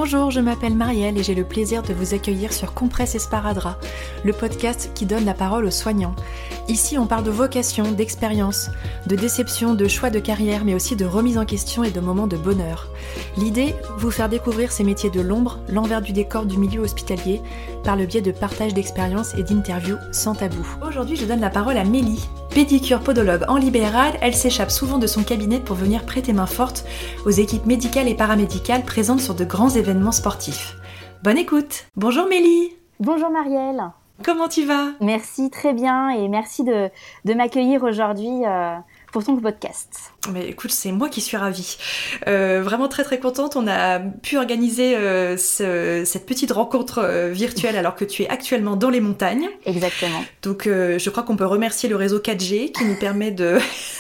Bonjour, je m'appelle Marielle et j'ai le plaisir de vous accueillir sur Compresse Esparadrap, le podcast qui donne la parole aux soignants. Ici, on parle de vocation, d'expérience, de déception, de choix de carrière, mais aussi de remise en question et de moments de bonheur. L'idée, vous faire découvrir ces métiers de l'ombre, l'envers du décor du milieu hospitalier, par le biais de partage d'expériences et d'interviews sans tabou. Aujourd'hui, je donne la parole à Mélie. Pédicure podologue en libéral, elle s'échappe souvent de son cabinet pour venir prêter main forte aux équipes médicales et paramédicales présentes sur de grands événements sportifs. Bonne écoute. Bonjour Mélie. Bonjour Marielle. Comment tu vas ? Merci, très bien, et merci de m'accueillir aujourd'hui pour ton podcast. Mais écoute, c'est moi qui suis ravie. Vraiment très très contente. On a pu organiser cette petite rencontre virtuelle alors que tu es actuellement dans les montagnes. Exactement. Donc je crois qu'on peut remercier le réseau 4G qui nous permet de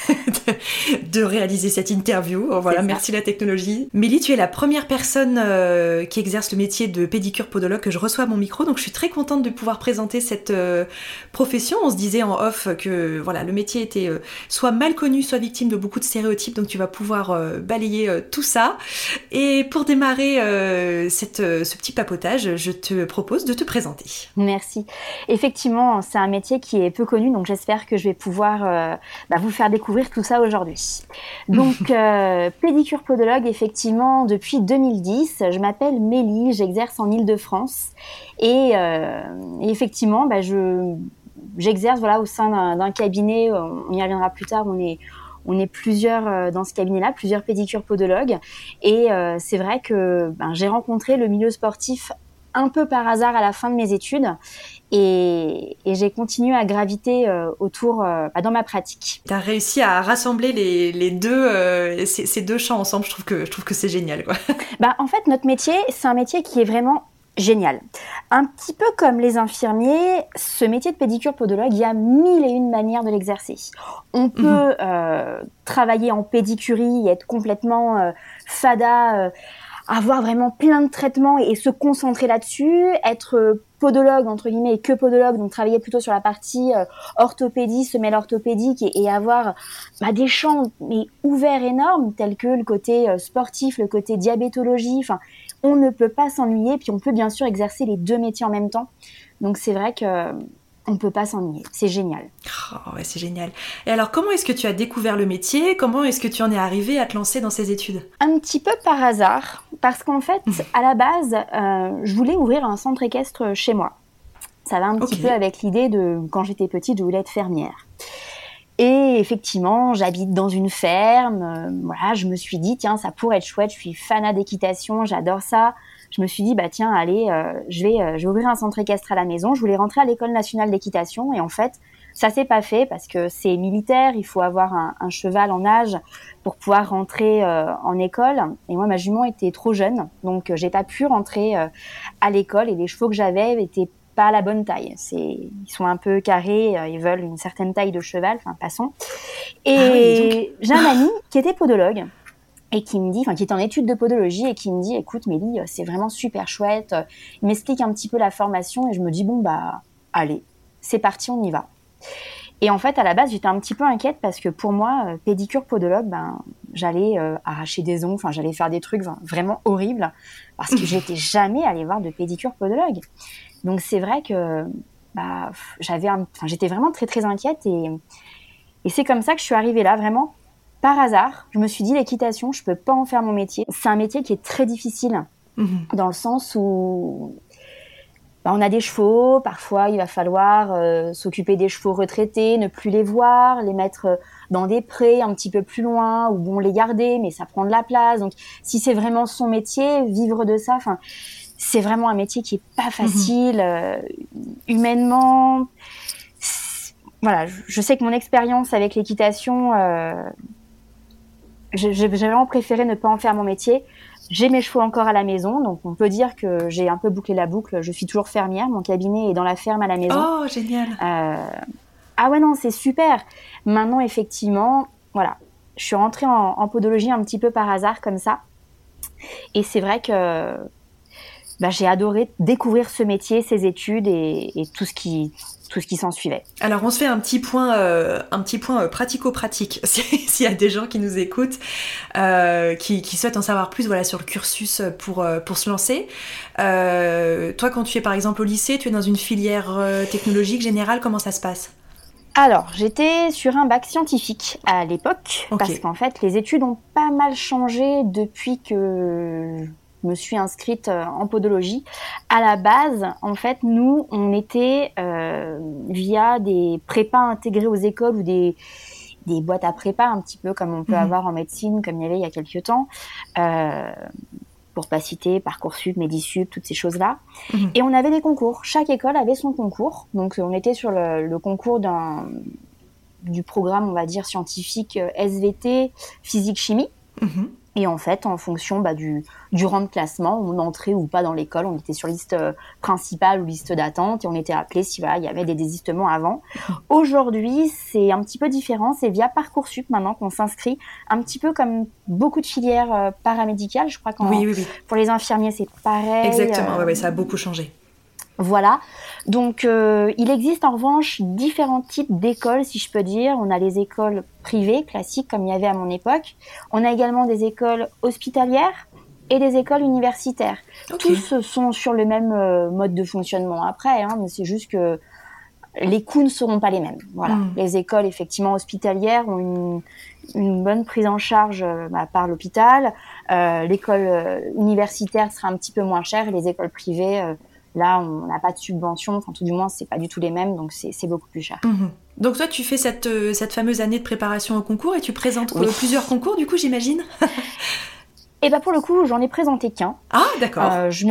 réaliser cette interview. Voilà, merci la technologie. Mélie, tu es la première personne qui exerce le métier de pédicure podologue que je reçois à mon micro. Donc je suis très contente de pouvoir présenter cette profession. On se disait en off que voilà, le métier était soit mal connu, soit victime de beaucoup de stéréotypes, donc tu vas pouvoir balayer tout ça. Et pour démarrer ce petit papotage, je te propose de te présenter. Merci. Effectivement, c'est un métier qui est peu connu, donc j'espère que je vais pouvoir vous faire découvrir tout ça aujourd'hui. Donc, pédicure podologue, effectivement, depuis 2010, je m'appelle Mélie, j'exerce en Île-de-France et effectivement, j'exerce au sein d'un cabinet, on y reviendra plus tard, on est plusieurs dans ce cabinet-là, plusieurs pédicures podologues. Et c'est vrai que j'ai rencontré le milieu sportif un peu par hasard à la fin de mes études. Et j'ai continué à graviter autour dans ma pratique. Tu as réussi à rassembler les deux, ces deux champs ensemble. Je trouve que c'est génial, quoi. En fait, notre métier, c'est un métier qui est vraiment génial. Un petit peu comme les infirmiers, ce métier de pédicure podologue, il y a 1001 manières de l'exercer. On peut travailler en pédicurie, être complètement fada, avoir vraiment plein de traitements et se concentrer là-dessus, être podologue, entre guillemets, et que podologue, donc travailler plutôt sur la partie orthopédie, semelle orthopédique et avoir des champs ouverts énormes, tels que le côté sportif, le côté diabétologie, on ne peut pas s'ennuyer, puis on peut bien sûr exercer les deux métiers en même temps. Donc c'est vrai que on ne peut pas s'ennuyer, c'est génial. Oh ouais, c'est génial. Et alors, comment est-ce que tu as découvert le métier ? Comment est-ce que tu en es arrivée à te lancer dans ces études ? Un petit peu par hasard, parce qu'en fait, à la base, je voulais ouvrir un centre équestre chez moi. Ça va un petit peu avec l'idée de, quand j'étais petite, je voulais être fermière. Et effectivement, j'habite dans une ferme. Je me suis dit, tiens, ça pourrait être chouette. Je suis fanat d'équitation, j'adore ça. Je me suis dit, tiens, allez, je vais ouvrir un centre équestre à la maison. Je voulais rentrer à l'École nationale d'équitation. Et en fait, ça s'est pas fait parce que c'est militaire. Il faut avoir un cheval en âge pour pouvoir rentrer en école. Et moi, ma jument était trop jeune. Donc, j'ai pas pu rentrer à l'école. Et les chevaux que j'avais étaient pas à la bonne taille. Ils sont un peu carrés, ils veulent une certaine taille de cheval, passons. Et j'ai un ami qui était podologue et qui me dit, qui était en études de podologie et qui me dit, écoute Mélie, c'est vraiment super chouette. Il m'explique un petit peu la formation et je me dis, allez, c'est parti, on y va. Et en fait, à la base, j'étais un petit peu inquiète parce que pour moi, pédicure podologue, j'allais arracher des ongles, j'allais faire des trucs vraiment horribles parce que j'étais jamais allée voir de pédicure podologue. Donc c'est vrai que j'étais vraiment très très inquiète et c'est comme ça que je suis arrivée là, vraiment par hasard. Je me suis dit, l'équitation, je peux pas en faire mon métier. C'est un métier qui est très difficile dans le sens où on a des chevaux, parfois il va falloir s'occuper des chevaux retraités, ne plus les voir, les mettre dans des prés un petit peu plus loin ou les garder, mais ça prend de la place. Donc si c'est vraiment son métier, vivre de ça, c'est vraiment un métier qui est pas facile, humainement. Voilà, je sais que mon expérience avec l'équitation, j'ai vraiment préféré ne pas en faire mon métier. J'ai mes chevaux encore à la maison, donc on peut dire que j'ai un peu bouclé la boucle. Je suis toujours fermière, mon cabinet est dans la ferme à la maison. Oh, génial. Ah ouais, non, c'est super. Maintenant, effectivement, voilà, je suis rentrée en podologie un petit peu par hasard comme ça. Et c'est vrai que j'ai adoré découvrir ce métier, ces études et tout ce qui tout ce qui s'en suivait. Alors on se fait un petit point pratico-pratique s'il y a des gens qui nous écoutent qui souhaitent en savoir plus sur le cursus pour se lancer. Toi quand tu es par exemple au lycée, tu es dans une filière technologique générale, comment ça se passe ? Alors, j'étais sur un bac scientifique à l'époque, parce qu'en fait, les études ont pas mal changé depuis que je me suis inscrite en podologie. À la base, en fait, nous, on était via des prépas intégrés aux écoles ou des boîtes à prépa, un petit peu comme on peut avoir en médecine, comme il y avait il y a quelques temps. Pour pas citer Parcoursup, Medisup, toutes ces choses-là. Et on avait des concours. Chaque école avait son concours. Donc, on était sur le concours du programme, on va dire, scientifique SVT, physique-chimie. Et en fait, en fonction du rang de classement, on entrait ou pas dans l'école. On était sur liste principale ou liste d'attente et on était appelé si il y avait des désistements avant. Aujourd'hui, c'est un petit peu différent. C'est via Parcoursup maintenant qu'on s'inscrit, un petit peu comme beaucoup de filières paramédicales. Je crois que pour les infirmiers, c'est pareil. Exactement, ça a beaucoup changé. Voilà. Donc, il existe en revanche différents types d'écoles, si je peux dire. On a les écoles privées, classiques, comme il y avait à mon époque. On a également des écoles hospitalières et des écoles universitaires. Tous sont sur le même mode de fonctionnement après, mais c'est juste que les coûts ne seront pas les mêmes. Voilà. Les écoles, effectivement, hospitalières ont une bonne prise en charge par l'hôpital. L'école universitaire sera un petit peu moins chère et les écoles privées... Là, on n'a pas de subvention, enfin tout du moins, c'est pas du tout les mêmes, donc c'est beaucoup plus cher. Donc toi, tu fais cette fameuse année de préparation au concours et tu présentes plusieurs concours, du coup, j'imagine. Et pour le coup, j'en ai présenté qu'un. Ah, d'accord.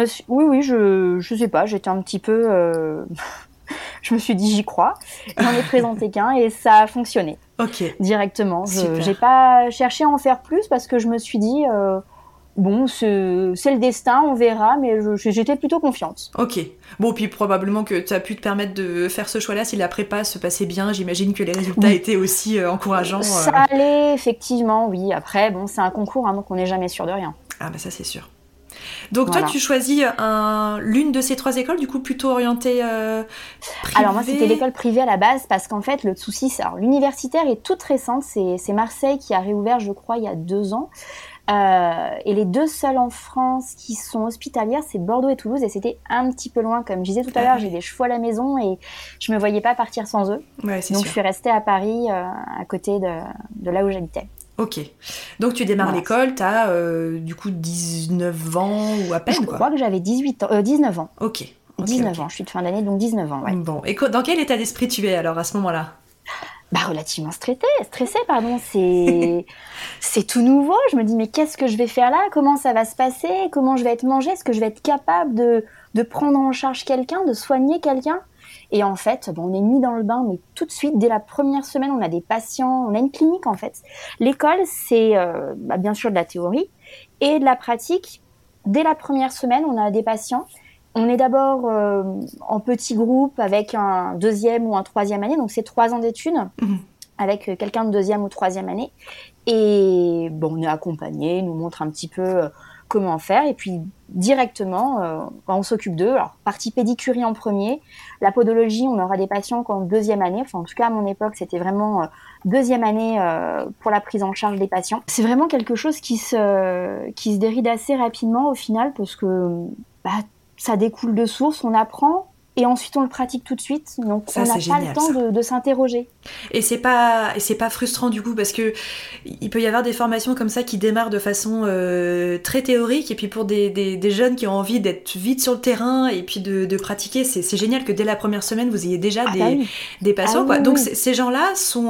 Je sais pas, j'étais un petit peu... je me suis dit, j'y crois. J'en ai présenté qu'un et ça a fonctionné. Directement. J'ai pas cherché à en faire plus parce que je me suis dit... Bon, c'est le destin, on verra, mais j'étais plutôt confiante. Bon, puis probablement que tu as pu te permettre de faire ce choix-là si la prépa se passait bien. J'imagine que les résultats étaient aussi encourageants. Ça allait, effectivement, oui. Après, bon, c'est un concours, donc on n'est jamais sûr de rien. Ah, ça, c'est sûr. Donc, toi, tu choisis l'une de ces 3 écoles, du coup, plutôt orientée privée. Alors, moi, c'était l'école privée à la base, parce qu'en fait, le souci, l'universitaire est toute récente. C'est Marseille qui a réouvert, je crois, il y a 2 ans. Et les 2 seules en France qui sont hospitalières, c'est Bordeaux et Toulouse, et c'était un petit peu loin, comme je disais tout à l'heure, j'ai des chevaux à la maison et je me voyais pas partir sans eux. Donc je suis restée à Paris, à côté de là où j'habitais. Donc tu démarres l'école, t'as du coup 19 ans ou à peine, Je crois que j'avais 19 ans. 19 ans, je suis de fin d'année, donc 19 ans, ouais. Bon, et dans quel état d'esprit tu es alors à ce moment-là ? Relativement stressée, pardon, c'est tout nouveau. Je me dis, mais qu'est-ce que je vais faire là ? Comment ça va se passer ? Comment je vais être mangée ? Est-ce que je vais être capable de prendre en charge quelqu'un, de soigner quelqu'un ? Et en fait, on est mis dans le bain, mais tout de suite, dès la première semaine, on a des patients, on a une clinique en fait. L'école, c'est bien sûr de la théorie et de la pratique. Dès la première semaine, on a des patients. On est d'abord en petit groupe avec un 2e ou un 3e année, donc c'est 3 ans d'études avec quelqu'un de 2e ou 3e année. Et on est accompagné, nous montre un petit peu comment faire. Et puis directement, on s'occupe d'eux. Alors, partie pédicurie en premier. La podologie, on aura des patients qu'en 2e année. Enfin, en tout cas, à mon époque, c'était vraiment 2e année pour la prise en charge des patients. C'est vraiment quelque chose qui se déride assez rapidement au final parce que... ça découle de source, on apprend et ensuite on le pratique tout de suite. Donc on n'a pas le temps de s'interroger. Et c'est pas frustrant du coup parce que il peut y avoir des formations comme ça qui démarrent de façon très théorique et puis pour des jeunes qui ont envie d'être vite sur le terrain et puis de pratiquer, c'est génial que dès la première semaine vous ayez déjà des patients. Quoi. Donc ces gens-là sont...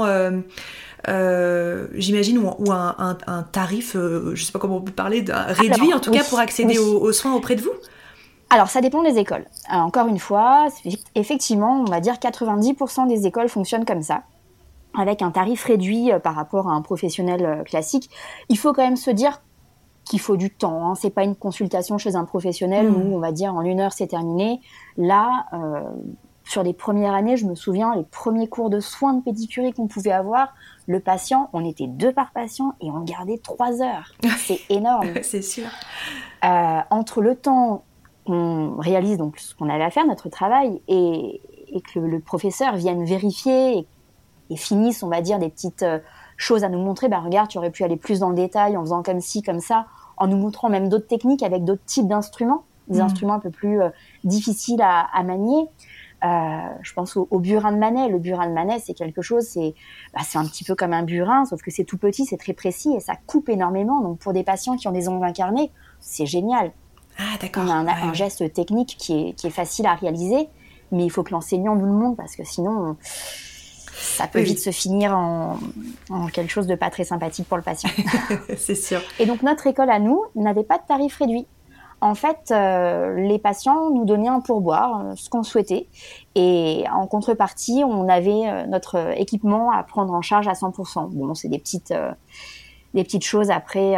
j'imagine ou un tarif, je sais pas comment on peut parler, réduit en tout cas pour accéder aux soins auprès de vous. Alors, ça dépend des écoles. Encore une fois, effectivement, on va dire 90% des écoles fonctionnent comme ça, avec un tarif réduit par rapport à un professionnel classique. Il faut quand même se dire qu'il faut du temps. Hein. C'est pas une consultation chez un professionnel où on va dire en 1 heure c'est terminé. Là, sur les premières années, je me souviens, les premiers cours de soins de pédicurie qu'on pouvait avoir, le patient, on était 2 par patient et on le gardait 3 heures. C'est énorme. C'est sûr. Entre le temps... on réalise donc ce qu'on avait à faire, notre travail, et et que le professeur vienne vérifier et finisse, on va dire, des petites choses à nous montrer. Regarde, tu aurais pu aller plus dans le détail en faisant comme ci, comme ça, en nous montrant même d'autres techniques avec d'autres types d'instruments, des instruments un peu plus difficiles à manier. Je pense au burin de Manet. Le burin de Manet, c'est quelque chose, c'est un petit peu comme un burin, sauf que c'est tout petit, c'est très précis et ça coupe énormément. Donc pour des patients qui ont des ongles incarnés, c'est génial. Ah, d'accord. On a un geste technique qui est facile à réaliser, mais il faut que l'enseignant nous le montre parce que sinon, ça peut vite se finir en quelque chose de pas très sympathique pour le patient. C'est sûr. Et donc notre école à nous n'avait pas de tarif réduit. En fait, les patients nous donnaient un pourboire, ce qu'on souhaitait. Et en contrepartie, on avait notre équipement à prendre en charge à 100%. Bon, c'est des petites choses après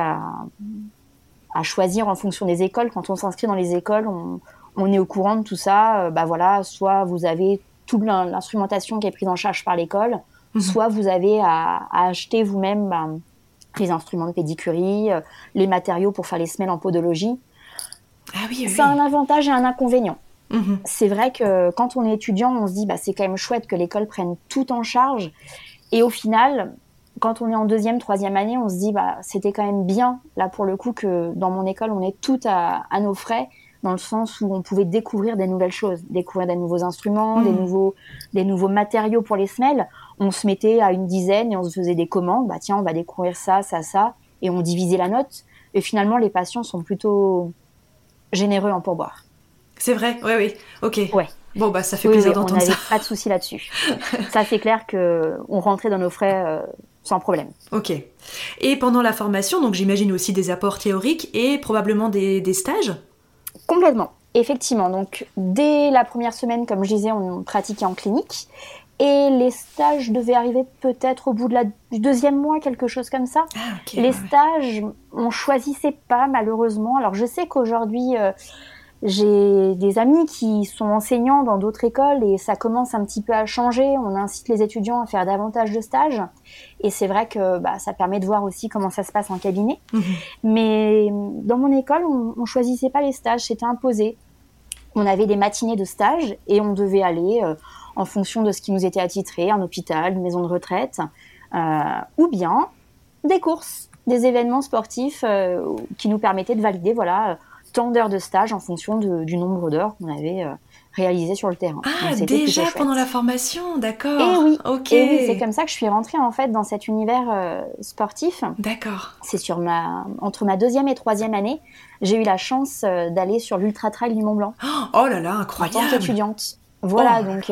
à choisir en fonction des écoles. Quand on s'inscrit dans les écoles, on est au courant de tout ça. Voilà, soit vous avez toute l'instrumentation qui est prise en charge par l'école, soit vous avez à acheter vous-même les instruments de pédicurie, les matériaux pour faire les semelles en podologie. Ah oui. C'est un avantage et un inconvénient. C'est vrai que quand on est étudiant, on se dit c'est quand même chouette que l'école prenne tout en charge. Et au final, quand on est en 2e, 3e année, on se dit c'était quand même bien, là pour le coup, que dans mon école, on est tout à nos frais, dans le sens où on pouvait découvrir des nouvelles choses, découvrir des nouveaux instruments, des nouveaux matériaux pour les semelles. On se mettait à une dizaine et on se faisait des commandes. Tiens, on va découvrir ça, ça, ça. Et on divisait la note. Et finalement, les patients sont plutôt généreux en pourboire. C'est vrai, oui, ok. Ouais. Bon, ça fait plaisir d'entendre ça. On n'avait pas de souci là-dessus. Ça, c'est clair qu'on rentrait dans nos frais sans problème. Ok. Et pendant la formation, donc j'imagine aussi des apports théoriques et probablement des stages ? Complètement, effectivement. Donc, dès la première semaine, comme je disais, on pratiquait en clinique. Et les stages devaient arriver peut-être au bout du 2e mois, quelque chose comme ça. Ah, okay, les stages, on choisissait pas, malheureusement. Alors, je sais qu'aujourd'hui, j'ai des amis qui sont enseignants dans d'autres écoles et ça commence un petit peu à changer. On incite les étudiants à faire davantage de stages. Et c'est vrai que ça permet de voir aussi comment ça se passe en cabinet. Mais dans mon école, on choisissait pas les stages, c'était imposé. On avait des matinées de stage et on devait aller... en fonction de ce qui nous était attitré, un hôpital, une maison de retraite, ou bien des courses, des événements sportifs qui nous permettaient de valider tant d'heures de stage en fonction du nombre d'heures qu'on avait réalisé sur le terrain. Ah, déjà pendant la formation, d'accord. Et oui, ok. Et oui, c'est comme ça que je suis rentrée en fait dans cet univers sportif. D'accord. C'est entre ma 2e et 3e année, j'ai eu la chance d'aller sur l'Ultra Trail du Mont Blanc. Oh là là, incroyable. En tant qu'étudiante. Voilà, donc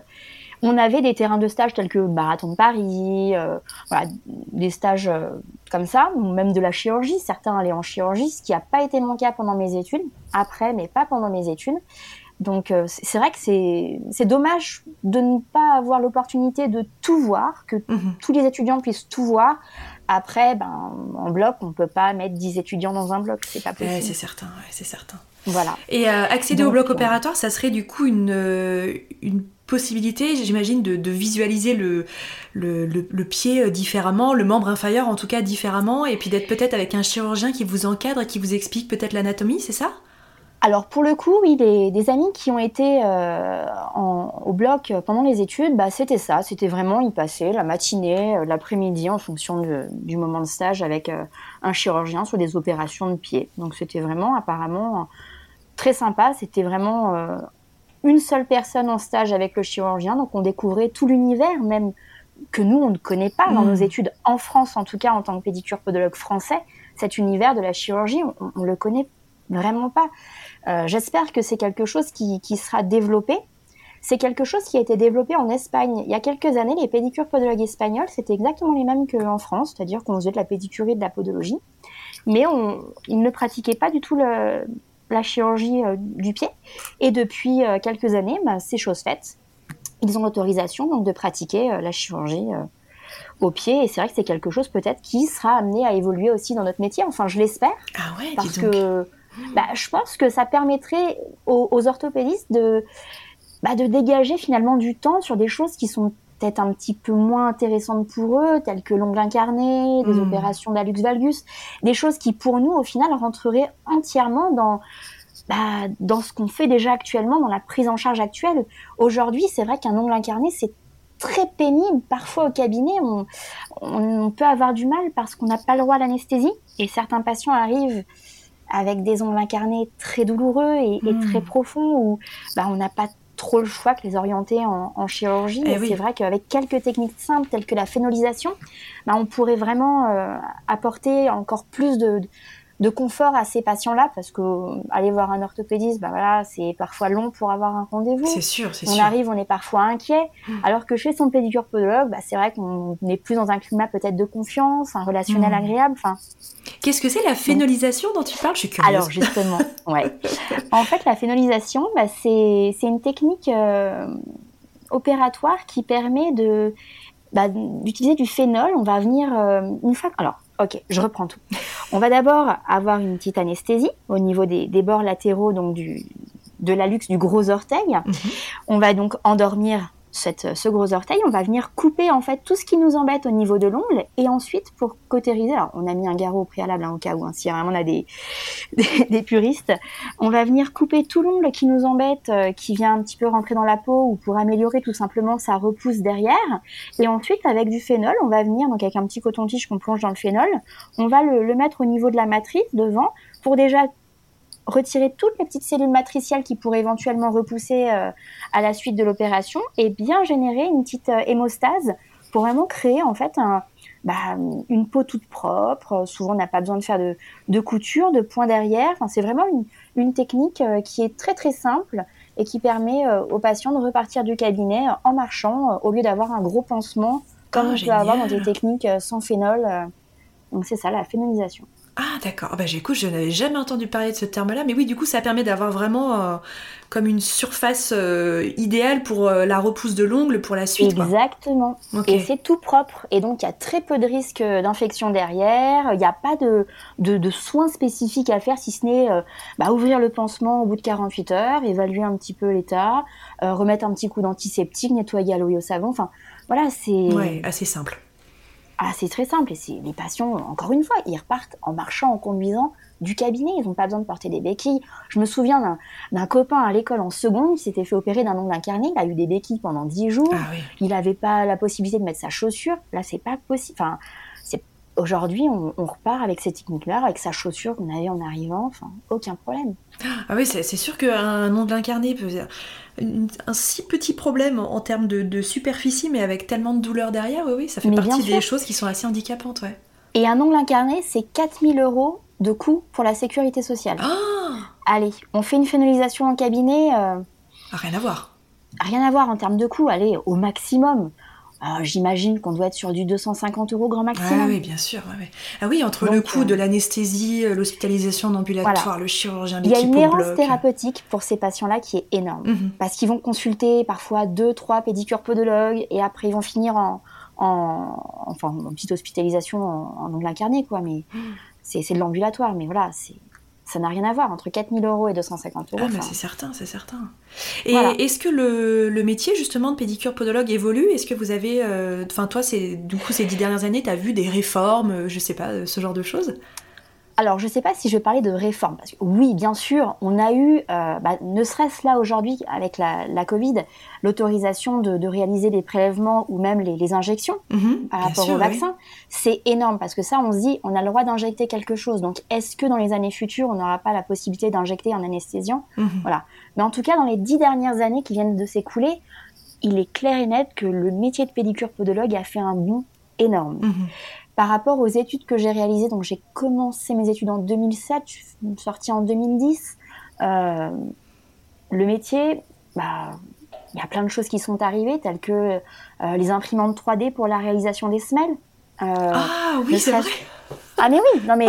on avait des terrains de stage tels que le Marathon de Paris, des stages comme ça, ou même de la chirurgie. Certains allaient en chirurgie, ce qui n'a pas été mon cas pendant mes études. Après, mais pas pendant mes études. Donc c'est vrai que c'est dommage de ne pas avoir l'opportunité de tout voir, que tous les étudiants puissent tout voir. Après, en bloc, on ne peut pas mettre 10 étudiants dans un bloc, c'est pas possible. C'est certain, c'est certain. Voilà. Et accéder au bloc opératoire, ça serait du coup une possibilité, j'imagine, de visualiser le pied différemment, le membre inférieur en tout cas différemment, et puis d'être peut-être avec un chirurgien qui vous encadre et qui vous explique peut-être l'anatomie, c'est ça ? Alors pour le coup, oui, des amis qui ont été au bloc pendant les études, c'était ça. C'était vraiment y passer la matinée, l'après-midi en fonction du moment de stage avec un chirurgien sur des opérations de pied. Donc c'était vraiment apparemment très sympa. C'était vraiment une seule personne en stage avec le chirurgien. Donc on découvrait tout l'univers, même que nous, on ne connaît pas dans nos études, en France en tout cas, en tant que pédicure-podologue français. Cet univers de la chirurgie, on ne le connaît vraiment pas. J'espère que c'est quelque chose qui sera développé. C'est quelque chose qui a été développé en Espagne. Il y a quelques années, les pédicures podologues espagnols, c'était exactement les mêmes qu'en France, c'est-à-dire qu'on faisait de la pédicurie et de la podologie, mais ils ne pratiquaient pas du tout la chirurgie du pied. Et depuis quelques années, c'est chose faite. Ils ont l'autorisation donc de pratiquer la chirurgie au pied, et c'est vrai que c'est quelque chose peut-être qui sera amené à évoluer aussi dans notre métier. Enfin, je l'espère. Ah ouais, parce que je pense que ça permettrait aux orthopédistes de dégager finalement du temps sur des choses qui sont peut-être un petit peu moins intéressantes pour eux, telles que l'ongle incarné, des opérations d'hallux valgus, des choses qui pour nous au final rentreraient entièrement dans ce qu'on fait déjà actuellement, dans la prise en charge actuelle. Aujourd'hui, c'est vrai qu'un ongle incarné, c'est très pénible. Parfois, au cabinet, on peut avoir du mal parce qu'on n'a pas le droit à l'anesthésie. Et certains patients arrivent avec des ongles incarnés très douloureux et très profonds où on n'a pas trop le choix que les orienter en chirurgie. Et c'est vrai qu'avec quelques techniques simples telles que la phénolisation, on pourrait vraiment apporter encore plus de confort à ces patients-là, parce que aller voir un orthopédiste, c'est parfois long pour avoir un rendez-vous. C'est sûr. On arrive, on est parfois inquiet, alors que chez son pédicure podologue, c'est vrai qu'on est plus dans un climat peut-être de confiance, un relationnel agréable. Qu'est-ce que c'est la phénolisation dont tu parles ? Je suis curieuse. Alors justement, en fait, la phénolisation, c'est une technique opératoire qui permet d'utiliser du phénol. On va venir une fois. Alors, je reprends tout. On va d'abord avoir une petite anesthésie au niveau des bords latéraux, donc de l'hallux du gros orteil. On va donc endormir ce gros orteil. On va venir couper en fait tout ce qui nous embête au niveau de l'ongle, et ensuite pour cautériser, alors on a mis un garrot au préalable au cas où, si vraiment on a des puristes, on va venir couper tout l'ongle qui nous embête, qui vient un petit peu rentrer dans la peau, ou pour améliorer tout simplement sa repousse derrière. Et ensuite, avec du phénol, on va venir, donc avec un petit coton-tige qu'on plonge dans le phénol, on va le mettre au niveau de la matrice devant, pour déjà retirer toutes les petites cellules matricielles qui pourraient éventuellement repousser à la suite de l'opération, et bien générer une petite hémostase pour vraiment créer en fait une peau toute propre. Souvent, on n'a pas besoin de faire de couture, de points derrière. C'est vraiment une technique qui est très très simple et qui permet aux patients de repartir du cabinet en marchant, au lieu d'avoir un gros pansement comme on peut avoir dans des techniques sans phénol. Donc c'est ça, la phénolisation. Ah d'accord, écoute, je n'avais jamais entendu parler de ce terme-là, mais oui, du coup, ça permet d'avoir vraiment comme une surface idéale pour la repousse de l'ongle pour la suite. Exactement. Okay. Et c'est tout propre, et donc il y a très peu de risques d'infection derrière. Il n'y a pas de soins spécifiques à faire, si ce n'est ouvrir le pansement au bout de 48 heures, évaluer un petit peu l'état, remettre un petit coup d'antiseptique, nettoyer à l'eau et au savon. Enfin, voilà, c'est... Ouais, assez simple. C'est très simple, et les patients, encore une fois, ils repartent en marchant, en conduisant du cabinet, ils n'ont pas besoin de porter des béquilles. Je me souviens d'un copain à l'école en seconde, il s'était fait opérer d'un ongle incarné, il a eu des béquilles pendant 10 jours, il n'avait pas la possibilité de mettre sa chaussure, là c'est pas possible, aujourd'hui on repart avec cette technique-là, avec sa chaussure qu'on avait en arrivant, aucun problème. Ah oui, c'est sûr qu'un ongle incarné peut un si petit problème en termes de superficie, mais avec tellement de douleur derrière, oui, ça fait partie des choses qui sont assez handicapantes, ouais. Et un ongle incarné, c'est 4 000 € de coût pour la sécurité sociale. Allez, on fait une phénolisation en cabinet. Rien à voir. Rien à voir en termes de coût, allez, au maximum. J'imagine qu'on doit être sur du 250 € grand maximum. Ah oui, bien sûr. Ouais. Ah oui, entre donc, le coût de l'anesthésie, l'hospitalisation en ambulatoire, le chirurgien d'équipe au bloc. Il y a une errance thérapeutique pour ces patients-là qui est énorme. Parce qu'ils vont consulter parfois 2-3 pédicures podologues, et après ils vont finir en petite hospitalisation en ongle incarné, quoi. Mais c'est de l'ambulatoire, mais voilà, ça n'a rien à voir entre 4 000 € et 250 €. C'est certain. Et voilà. Est-ce que le métier justement de pédicure podologue évolue ? Est-ce que vous avez, toi, ces 10 dernières années, tu as vu des réformes, je sais pas, ce genre de choses ? Alors, je ne sais pas si je vais parler de réforme, parce que oui, bien sûr, on a eu, ne serait-ce là aujourd'hui avec la Covid, l'autorisation de réaliser des prélèvements ou même les injections par rapport au vaccin. Oui. C'est énorme, parce que ça, on se dit, on a le droit d'injecter quelque chose. Donc, est-ce que dans les années futures, on n'aura pas la possibilité d'injecter un anesthésiant ? Voilà. Mais en tout cas, dans les 10 dernières années qui viennent de s'écouler, il est clair et net que le métier de pédicure podologue a fait un bond énorme. Par rapport aux études que j'ai réalisées, donc j'ai commencé mes études en 2007, je suis sortie en 2010. Le métier, il y a plein de choses qui sont arrivées, telles que les imprimantes 3D pour la réalisation des semelles. Oui, c'est vrai. Ah mais oui, non mais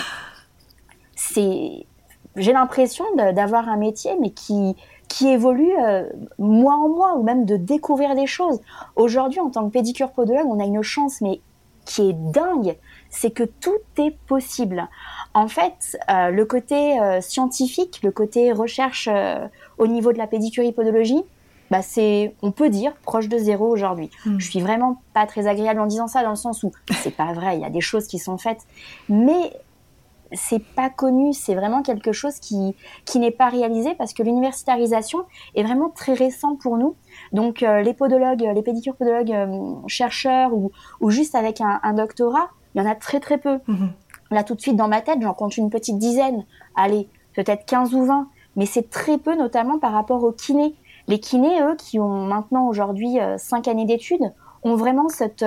j'ai l'impression d'avoir un métier, mais qui évolue mois en mois, ou même de découvrir des choses. Aujourd'hui, en tant que pédicure podologue, on a une chance, mais qui est dingue, c'est que tout est possible. En fait, le côté scientifique, le côté recherche au niveau de la pédicurie-podologie, on peut dire, proche de zéro aujourd'hui. Je suis vraiment pas très agréable en disant ça, dans le sens où c'est pas vrai, il y a des choses qui sont faites, mais c'est pas connu, c'est vraiment quelque chose qui n'est pas réalisé parce que l'universitarisation est vraiment très récent pour nous. Donc les podologues, les pédicures podologues chercheurs ou juste avec un doctorat, il y en a très très peu. Là tout de suite dans ma tête, j'en compte une petite dizaine, allez, peut-être 15 ou 20, mais c'est très peu notamment par rapport aux kinés. Les kinés, eux, qui ont maintenant aujourd'hui 5 années d'études, ont vraiment cette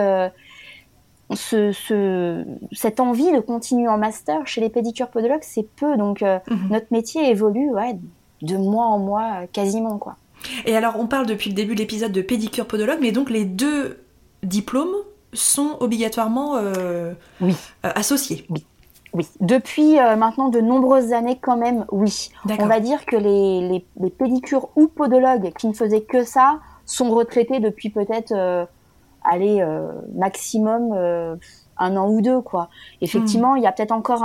envie de continuer en master. Chez les pédicures podologues, c'est peu. Donc, notre métier évolue de mois en mois, quasiment, quoi. Et alors, on parle depuis le début de l'épisode de pédicure podologue, mais donc les 2 diplômes sont obligatoirement associés. Oui. Depuis maintenant de nombreuses années quand même, oui. D'accord. On va dire que les pédicures ou podologues qui ne faisaient que ça sont retraités depuis peut-être, maximum 1 an ou 2, quoi. Effectivement, il y a peut-être encore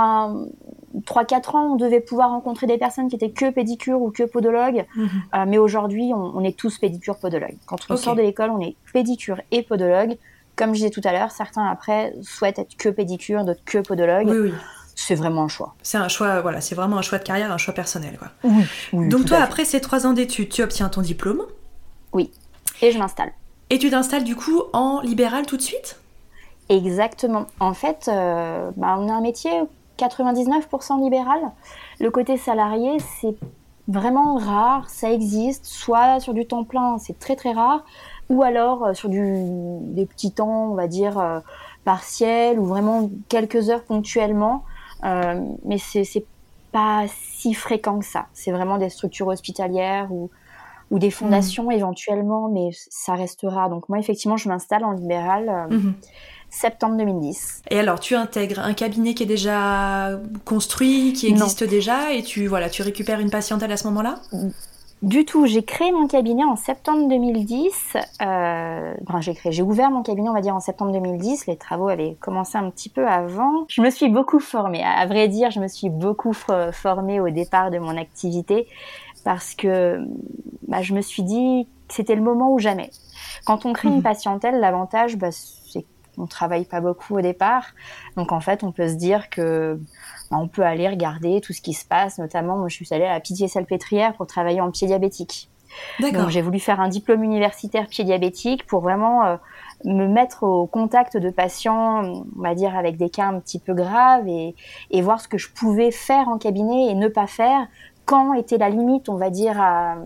3-4 ans, on devait pouvoir rencontrer des personnes qui étaient que pédicures ou que podologues. Mais aujourd'hui, on est tous pédicures podologues. Quand on sort de l'école, on est pédicure et podologue. Comme je disais tout à l'heure, certains après souhaitent être que pédicure, d'autres que podologue. Oui. C'est vraiment un choix. C'est un choix, voilà, c'est vraiment un choix de carrière, un choix personnel, quoi. Oui, donc toi, après ces 3 ans d'études, tu obtiens ton diplôme. Oui, et je m'installe. Et tu t'installes du coup en libéral tout de suite ? Exactement. En fait, on a un métier 99% libéral. Le côté salarié, c'est vraiment rare, ça existe, soit sur du temps plein, c'est très très rare, ou alors sur des petits temps, on va dire, partiels, ou vraiment quelques heures ponctuellement, mais c'est pas si fréquent que ça. C'est vraiment des structures hospitalières ou des fondations éventuellement, mais ça restera. Donc moi, effectivement, je m'installe en libéral septembre 2010. Et alors, tu intègres un cabinet qui est déjà construit, qui existe déjà, et tu récupères une patientèle à ce moment-là ? Du tout, j'ai créé mon cabinet en septembre 2010. J'ai ouvert mon cabinet, on va dire, en septembre 2010. Les travaux avaient commencé un petit peu avant. Je me suis beaucoup formée. À vrai dire, je me suis beaucoup formée au départ de mon activité parce que je me suis dit que c'était le moment ou jamais. Quand on crée une patientèle, l'avantage, c'est qu'on travaille pas beaucoup au départ. Donc, en fait, on peut se dire que on peut aller regarder tout ce qui se passe. Notamment, moi, je suis allée à la Pitié-Salpêtrière pour travailler en pied diabétique. D'accord. Donc, j'ai voulu faire un diplôme universitaire pied diabétique pour vraiment me mettre au contact de patients, on va dire, avec des cas un petit peu graves et voir ce que je pouvais faire en cabinet et ne pas faire. Quand était la limite, on va dire,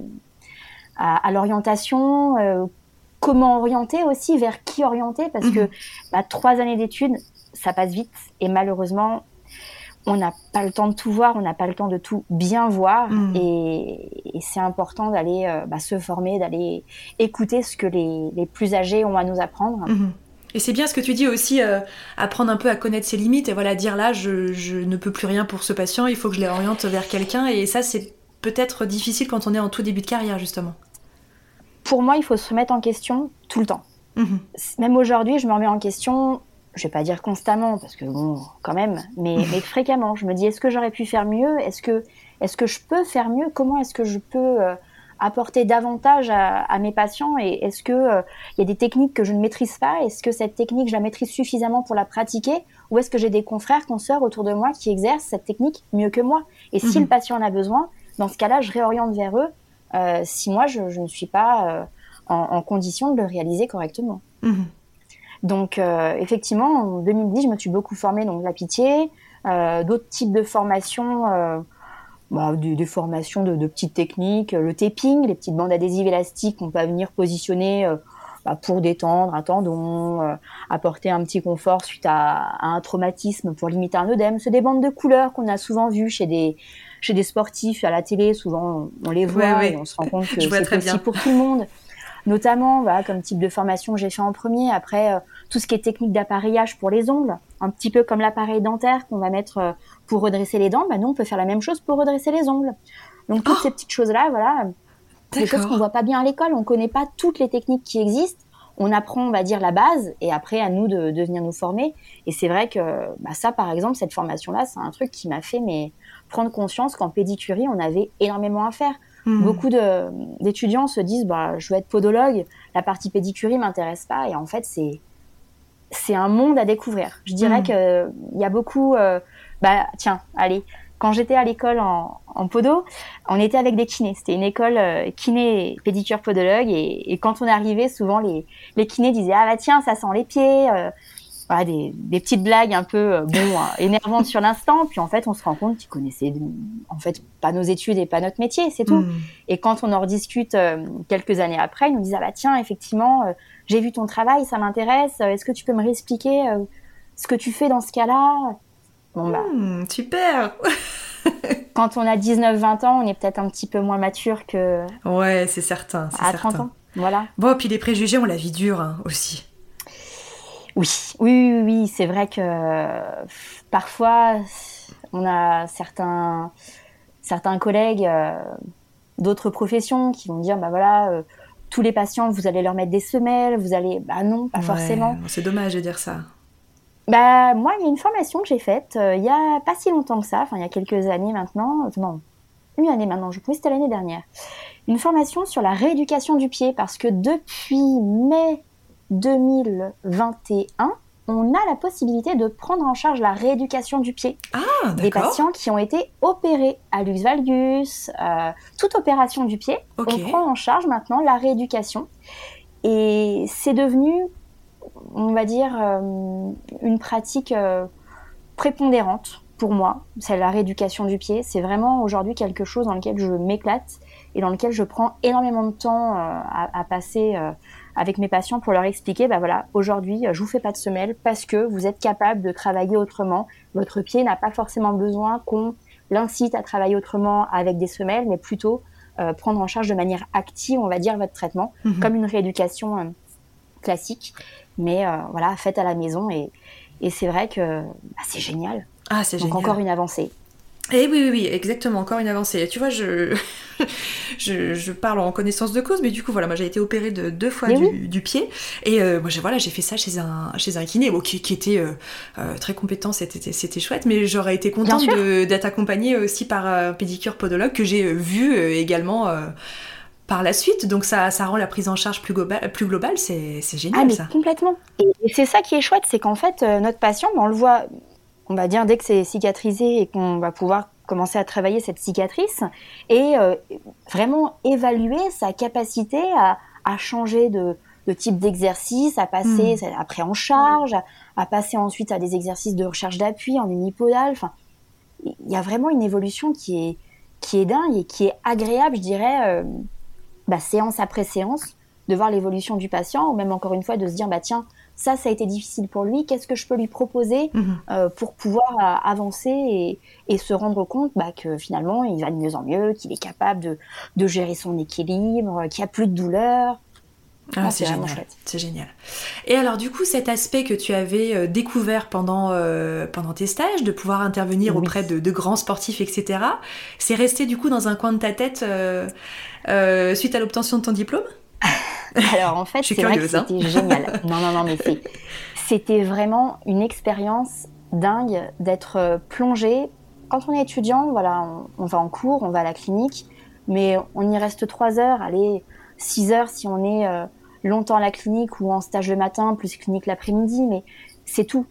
à l'orientation, comment orienter aussi, vers qui orienter, parce que 3 années d'études, ça passe vite et malheureusement, on n'a pas le temps de tout voir, on n'a pas le temps de tout bien voir et c'est important d'aller se former, d'aller écouter ce que les plus âgés ont à nous apprendre. Et c'est bien ce que tu dis aussi, apprendre un peu à connaître ses limites et voilà, dire là, je ne peux plus rien pour ce patient, il faut que je l'oriente vers quelqu'un, et ça, c'est peut-être difficile quand on est en tout début de carrière, justement. Pour moi, il faut se remettre en question tout le temps. Même aujourd'hui, je me remets en question, je vais pas dire constamment, parce que bon, quand même, mais fréquemment. Je me dis, est-ce que j'aurais pu faire mieux ? Est-ce que je peux faire mieux ? Comment est-ce que je peux apporter davantage à mes patients ? Et est-ce que y a des techniques que je ne maîtrise pas ? Est-ce que cette technique, je la maîtrise suffisamment pour la pratiquer ? Ou est-ce que j'ai des confrères, consoeurs autour de moi qui exercent cette technique mieux que moi ? Et si le patient en a besoin, dans ce cas-là, je réoriente vers eux si moi, je ne suis pas en condition de le réaliser correctement. Donc, effectivement, en 2010, je me suis beaucoup formée, donc la Pitié, d'autres types de formations, des formations de petites techniques, le taping, les petites bandes adhésives élastiques qu'on peut venir positionner pour détendre un tendon, apporter un petit confort suite à un traumatisme pour limiter un œdème. C'est des bandes de couleurs qu'on a souvent vues chez des sportifs à la télé. Souvent, on les voit et on se rend compte que c'est possible pour tout le monde. Notamment, comme type de formation que j'ai fait en premier. Après, tout ce qui est technique d'appareillage pour les ongles, un petit peu comme l'appareil dentaire qu'on va mettre pour redresser les dents, nous, on peut faire la même chose pour redresser les ongles. Donc, toutes ces petites choses-là, voilà, des choses qu'on voit pas bien à l'école. On connaît pas toutes les techniques qui existent. On apprend, on va dire, la base, et après, à nous de venir nous former. Et c'est vrai que ça, par exemple, cette formation-là, c'est un truc qui m'a fait prendre conscience qu'en pédicurie, on avait énormément à faire. Beaucoup d'étudiants se disent je veux être podologue, la partie pédicurie m'intéresse pas, et en fait c'est un monde à découvrir. Je dirais qu'il y a beaucoup Bah tiens, allez, quand j'étais à l'école en podo, on était avec des kinés. C'était une école kiné, pédicure, podologue. Et quand on arrivait, souvent les kinés disaient ah bah tiens, ça sent les pieds. Voilà, des petites blagues un peu énervantes sur l'instant. Puis en fait, on se rend compte qu'ils connaissaient en fait pas nos études et pas notre métier, c'est tout. Et quand on en rediscute quelques années après, ils nous disent ah bah tiens, effectivement, j'ai vu ton travail, ça m'intéresse. Est-ce que tu peux me réexpliquer ce que tu fais dans ce cas-là? Bon bah super. Quand on a 19-20 ans, on est peut-être un petit peu moins mature que ouais, c'est certain, c'est à certain. 30 ans. Voilà. Bon, puis les préjugés, on la vie dure aussi. Oui, c'est vrai que parfois on a certains collègues d'autres professions qui vont dire bah voilà, tous les patients vous allez leur mettre des semelles, vous allez bah non, pas forcément. C'est dommage de dire ça. Bah moi, il y a une formation que j'ai faite il y a pas si longtemps que ça, enfin il y a quelques années maintenant, non, une année maintenant, je pense que c'était l'année dernière. Une formation sur la rééducation du pied parce que depuis mai 2021, on a la possibilité de prendre en charge la rééducation du pied des patients qui ont été opérés à luxe valgus, toute opération du pied. On prend en charge maintenant la rééducation. Et c'est devenu, on va dire, une pratique prépondérante pour moi. C'est la rééducation du pied. C'est vraiment aujourd'hui quelque chose dans lequel je m'éclate et dans lequel je prends énormément de temps à passer avec mes patients pour leur expliquer, bah voilà, aujourd'hui, je vous fais pas de semelle parce que vous êtes capable de travailler autrement. Votre pied n'a pas forcément besoin qu'on l'incite à travailler autrement avec des semelles, mais plutôt prendre en charge de manière active, on va dire, votre traitement, comme une rééducation classique, mais voilà, faite à la maison. Et c'est vrai que c'est génial. Ah, c'est génial. Donc encore une avancée. Eh oui, exactement, encore une avancée. Tu vois, je parle en connaissance de cause, mais du coup, voilà, moi j'ai été opérée de 2 fois du pied, et moi j'ai fait ça chez un kiné qui était très compétent, c'était chouette, mais j'aurais été contente d'être accompagnée aussi par un pédicure podologue que j'ai vu également par la suite, donc ça rend la prise en charge plus globale, c'est génial. Ah mais ça. Complètement. Et c'est ça qui est chouette, c'est qu'en fait, notre patient, on le voit, on va dire, dès que c'est cicatrisé et qu'on va pouvoir commencer à travailler cette cicatrice et vraiment évaluer sa capacité à changer de type d'exercice, à passer après en charge, à passer ensuite à des exercices de recherche d'appui en unipodal. Enfin, il y a vraiment une évolution qui est dingue et qui est agréable, je dirais, séance après séance, de voir l'évolution du patient, ou même encore une fois de se dire, bah tiens, ça a été difficile pour lui, qu'est-ce que je peux lui proposer pour pouvoir avancer et se rendre compte que finalement, il va de mieux en mieux, qu'il est capable de gérer son équilibre, qu'il n'y a plus de douleur. Ah, c'est génial, chouette. C'est génial. Et alors du coup, cet aspect que tu avais découvert pendant tes stages, de pouvoir intervenir auprès de grands sportifs, etc., c'est resté du coup dans un coin de ta tête suite à l'obtention de ton diplôme ? Alors en fait, c'est vrai que c'était génial. Non, mais c'était vraiment une expérience dingue d'être plongée. Quand on est étudiant, voilà, on va en cours, on va à la clinique, mais on y reste 3 heures, allez, 6 heures si on est longtemps à la clinique ou en stage le matin, plus clinique l'après-midi, mais c'est tout.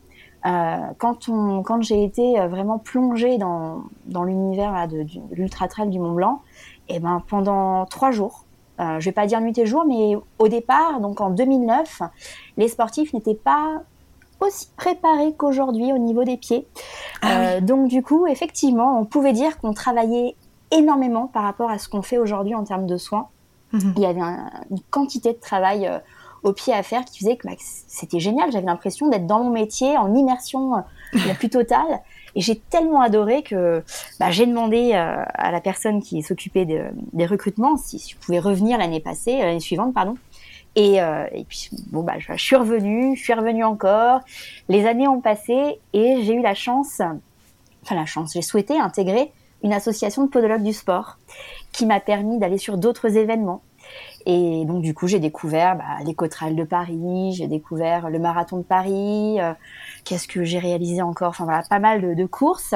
Quand j'ai été vraiment plongée dans l'univers de l'Ultra Trail du Mont Blanc, et pendant 3 jours, je vais pas dire nuit et jour, mais au départ, donc en 2009, les sportifs n'étaient pas aussi préparés qu'aujourd'hui au niveau des pieds. Donc du coup, effectivement, on pouvait dire qu'on travaillait énormément par rapport à ce qu'on fait aujourd'hui en termes de soins. Il y avait une quantité de travail au pied à faire qui faisait que c'était génial. J'avais l'impression d'être dans mon métier, en immersion la plus totale. Et j'ai tellement adoré que j'ai demandé à la personne qui s'occupait des recrutements si je pouvais revenir l'année suivante. Et puis, je suis revenue encore. Les années ont passé et j'ai eu j'ai souhaité intégrer une association de podologues du sport qui m'a permis d'aller sur d'autres événements. Et donc, du coup, j'ai découvert l'Éco-Trail de Paris, j'ai découvert le Marathon de Paris, qu'est-ce que j'ai réalisé encore ? Enfin, voilà, pas mal de courses.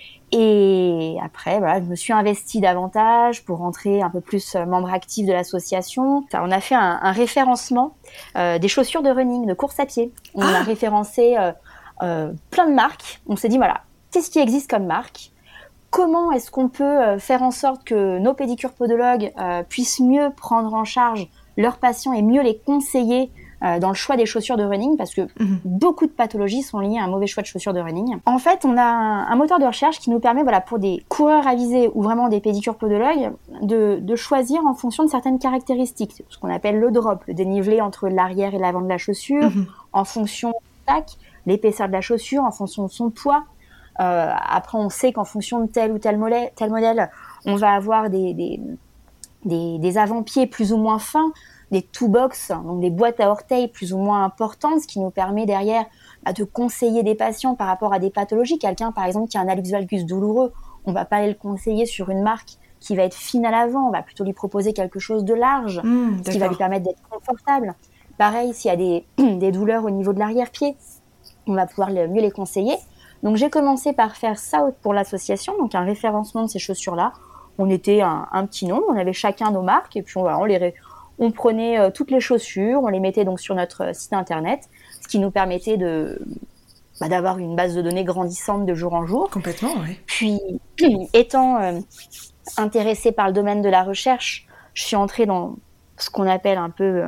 Et après, je me suis investie davantage pour rentrer un peu plus membre actif de l'association. On a fait un référencement des chaussures de running, de course à pied. On a référencé plein de marques. On s'est dit, voilà, qu'est-ce qui existe comme marque ? Comment est-ce qu'on peut faire en sorte que nos pédicures podologues puissent mieux prendre en charge leurs patients et mieux les conseiller dans le choix des chaussures de running, parce que beaucoup de pathologies sont liées à un mauvais choix de chaussures de running. En fait, on a un moteur de recherche qui nous permet, pour des coureurs avisés ou vraiment des pédicures podologues, de choisir en fonction de certaines caractéristiques, ce qu'on appelle le drop, le dénivelé entre l'arrière et l'avant de la chaussure, en fonction du tac, l'épaisseur de la chaussure, en fonction de son poids. Après, on sait qu'en fonction de tel ou tel modèle, on va avoir des avant-pieds plus ou moins fins, des two-box, donc des boîtes à orteils plus ou moins importantes, ce qui nous permet derrière de conseiller des patients par rapport à des pathologies. Quelqu'un, par exemple, qui a un hallux valgus douloureux, on ne va pas aller le conseiller sur une marque qui va être fine à l'avant, on va plutôt lui proposer quelque chose de large, ce qui va lui permettre d'être confortable. Pareil, s'il y a des douleurs au niveau de l'arrière-pied, on va pouvoir mieux les conseiller. Donc j'ai commencé par faire ça pour l'association, donc un référencement de ces chaussures-là. On était un petit nombre, on avait chacun nos marques, et puis on prenait toutes les chaussures, on les mettait donc sur notre site internet, ce qui nous permettait d'avoir une base de données grandissante de jour en jour. Complètement, oui. Puis, étant intéressée par le domaine de la recherche, je suis entrée dans ce qu'on appelle un peu,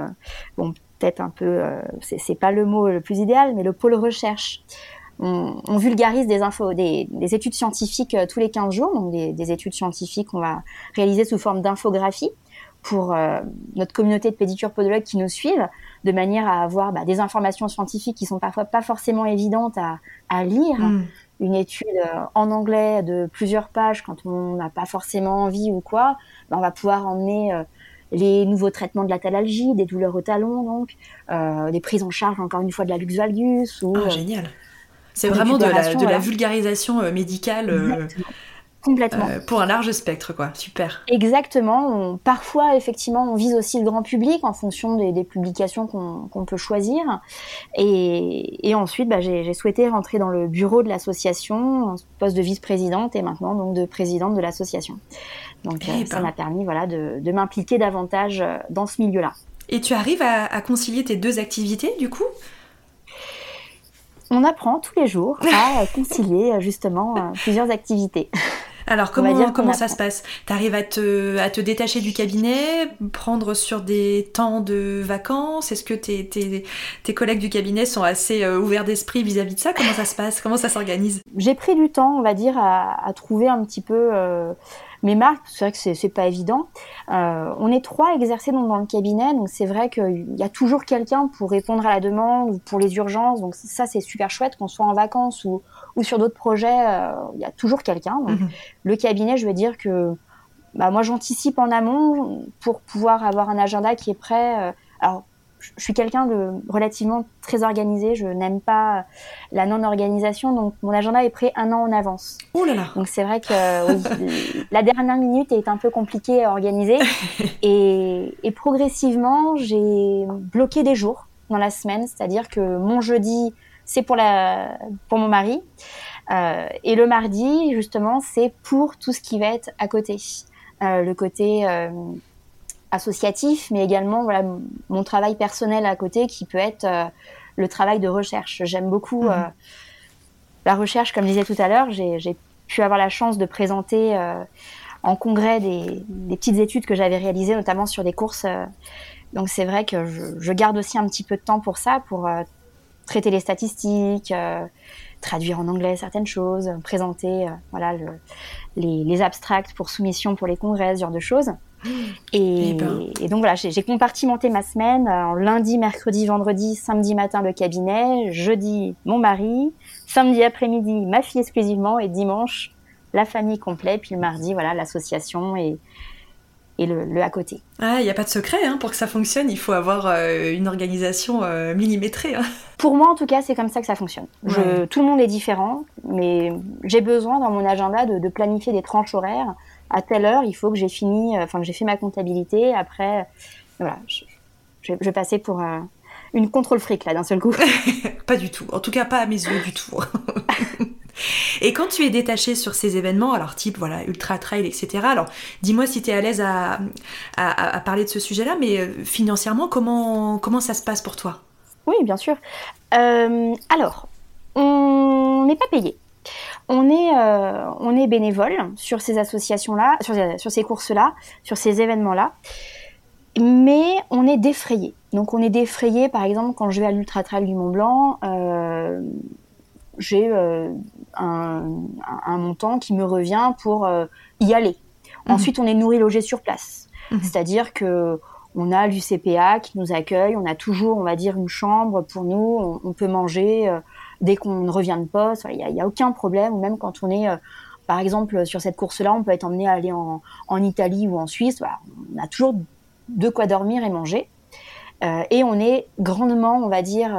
c'est pas le mot le plus idéal, mais le pôle recherche. On vulgarise des études scientifiques tous les 15 jours, donc des études scientifiques qu'on va réaliser sous forme d'infographie pour notre communauté de pédicures podologues qui nous suivent, de manière à avoir des informations scientifiques qui sont parfois pas forcément évidentes à lire. Une étude en anglais de plusieurs pages, quand on n'a pas forcément envie ou quoi, on va pouvoir emmener les nouveaux traitements de la thalalgie, des douleurs au talon, donc des prises en charge, encore une fois, de la hallux valgus. Génial. C'est vraiment de la vulgarisation médicale complètement. Pour un large spectre, quoi. Super. Exactement. Parfois, effectivement, on vise aussi le grand public en fonction des publications qu'on peut choisir. Et ensuite, j'ai souhaité rentrer dans le bureau de l'association, en poste de vice-présidente et maintenant donc de présidente de l'association. Donc ça m'a permis de m'impliquer davantage dans ce milieu-là. Et tu arrives à concilier tes deux activités, du coup ? On apprend tous les jours à concilier justement plusieurs activités. Alors comment ça se passe ? T'arrives à te détacher du cabinet, prendre sur des temps de vacances ? Est-ce que tes collègues du cabinet sont assez ouverts d'esprit vis-à-vis de ça ? Comment ça se passe ? Comment ça s'organise ? J'ai pris du temps, on va dire, à trouver un petit peu mes marques. C'est vrai que c'est pas évident. On est 3 à exercer dans le cabinet, donc c'est vrai qu'il y a toujours quelqu'un pour répondre à la demande ou pour les urgences. Donc ça, c'est super chouette, qu'on soit en vacances ou sur d'autres projets, il y a toujours quelqu'un. Donc, le cabinet, je veux dire que moi, j'anticipe en amont pour pouvoir avoir un agenda qui est prêt. Alors, je suis quelqu'un de relativement très organisé. Je n'aime pas la non-organisation. Donc, mon agenda est prêt 1 an en avance. Ouh là là. Donc, c'est vrai que la dernière minute est un peu compliquée à organiser. et progressivement, j'ai bloqué des jours dans la semaine. C'est-à-dire que mon jeudi, c'est pour mon mari. Et le mardi, justement, c'est pour tout ce qui va être à côté. Le côté associatif, mais également mon travail personnel à côté qui peut être le travail de recherche. J'aime beaucoup la recherche, comme je disais tout à l'heure. J'ai pu avoir la chance de présenter en congrès des petites études que j'avais réalisées, notamment sur des courses. Donc c'est vrai que je garde aussi un petit peu de temps pour ça, pour traiter les statistiques, traduire en anglais certaines choses, présenter les abstracts pour soumission pour les congrès, ce genre de choses. Et donc voilà, j'ai compartimenté ma semaine en lundi, mercredi, vendredi, samedi matin le cabinet, jeudi mon mari, samedi après-midi ma fille exclusivement et dimanche la famille complète, puis le mardi l'association et le à côté. Il n'y a pas de secret, pour que ça fonctionne, il faut avoir une organisation millimétrée. Pour moi, en tout cas, c'est comme ça que ça fonctionne. Ouais. Tout le monde est différent, mais j'ai besoin dans mon agenda de planifier des tranches horaires. À telle heure, il faut que j'ai que j'ai fait ma comptabilité. Après, je vais passer pour une contrôle fric, là, d'un seul coup. Pas du tout. En tout cas, pas à mes yeux du tout. Et quand tu es détachée sur ces événements, alors type ultra trail, etc. Alors dis-moi si tu es à l'aise à parler de ce sujet-là, mais financièrement, comment ça se passe pour toi ? Oui, bien sûr. Alors, on n'est pas payé. on est bénévole sur ces associations-là, sur ces courses-là, sur ces événements-là, mais on est défrayé. Donc on est défrayé, par exemple, quand je vais à l'Ultra Trail du Mont Blanc, j'ai un montant qui me revient pour y aller. Ensuite, on est nourri, logé sur place. C'est-à-dire que on a l'UCPA qui nous accueille, on a toujours, on va dire, une chambre pour nous, on peut manger dès qu'on revient de poste, il y a aucun problème. Ou même quand on est, par exemple, sur cette course-là, on peut être emmené à aller en Italie ou en Suisse. Voilà, on a toujours de quoi dormir et manger. Et on est grandement, on va dire,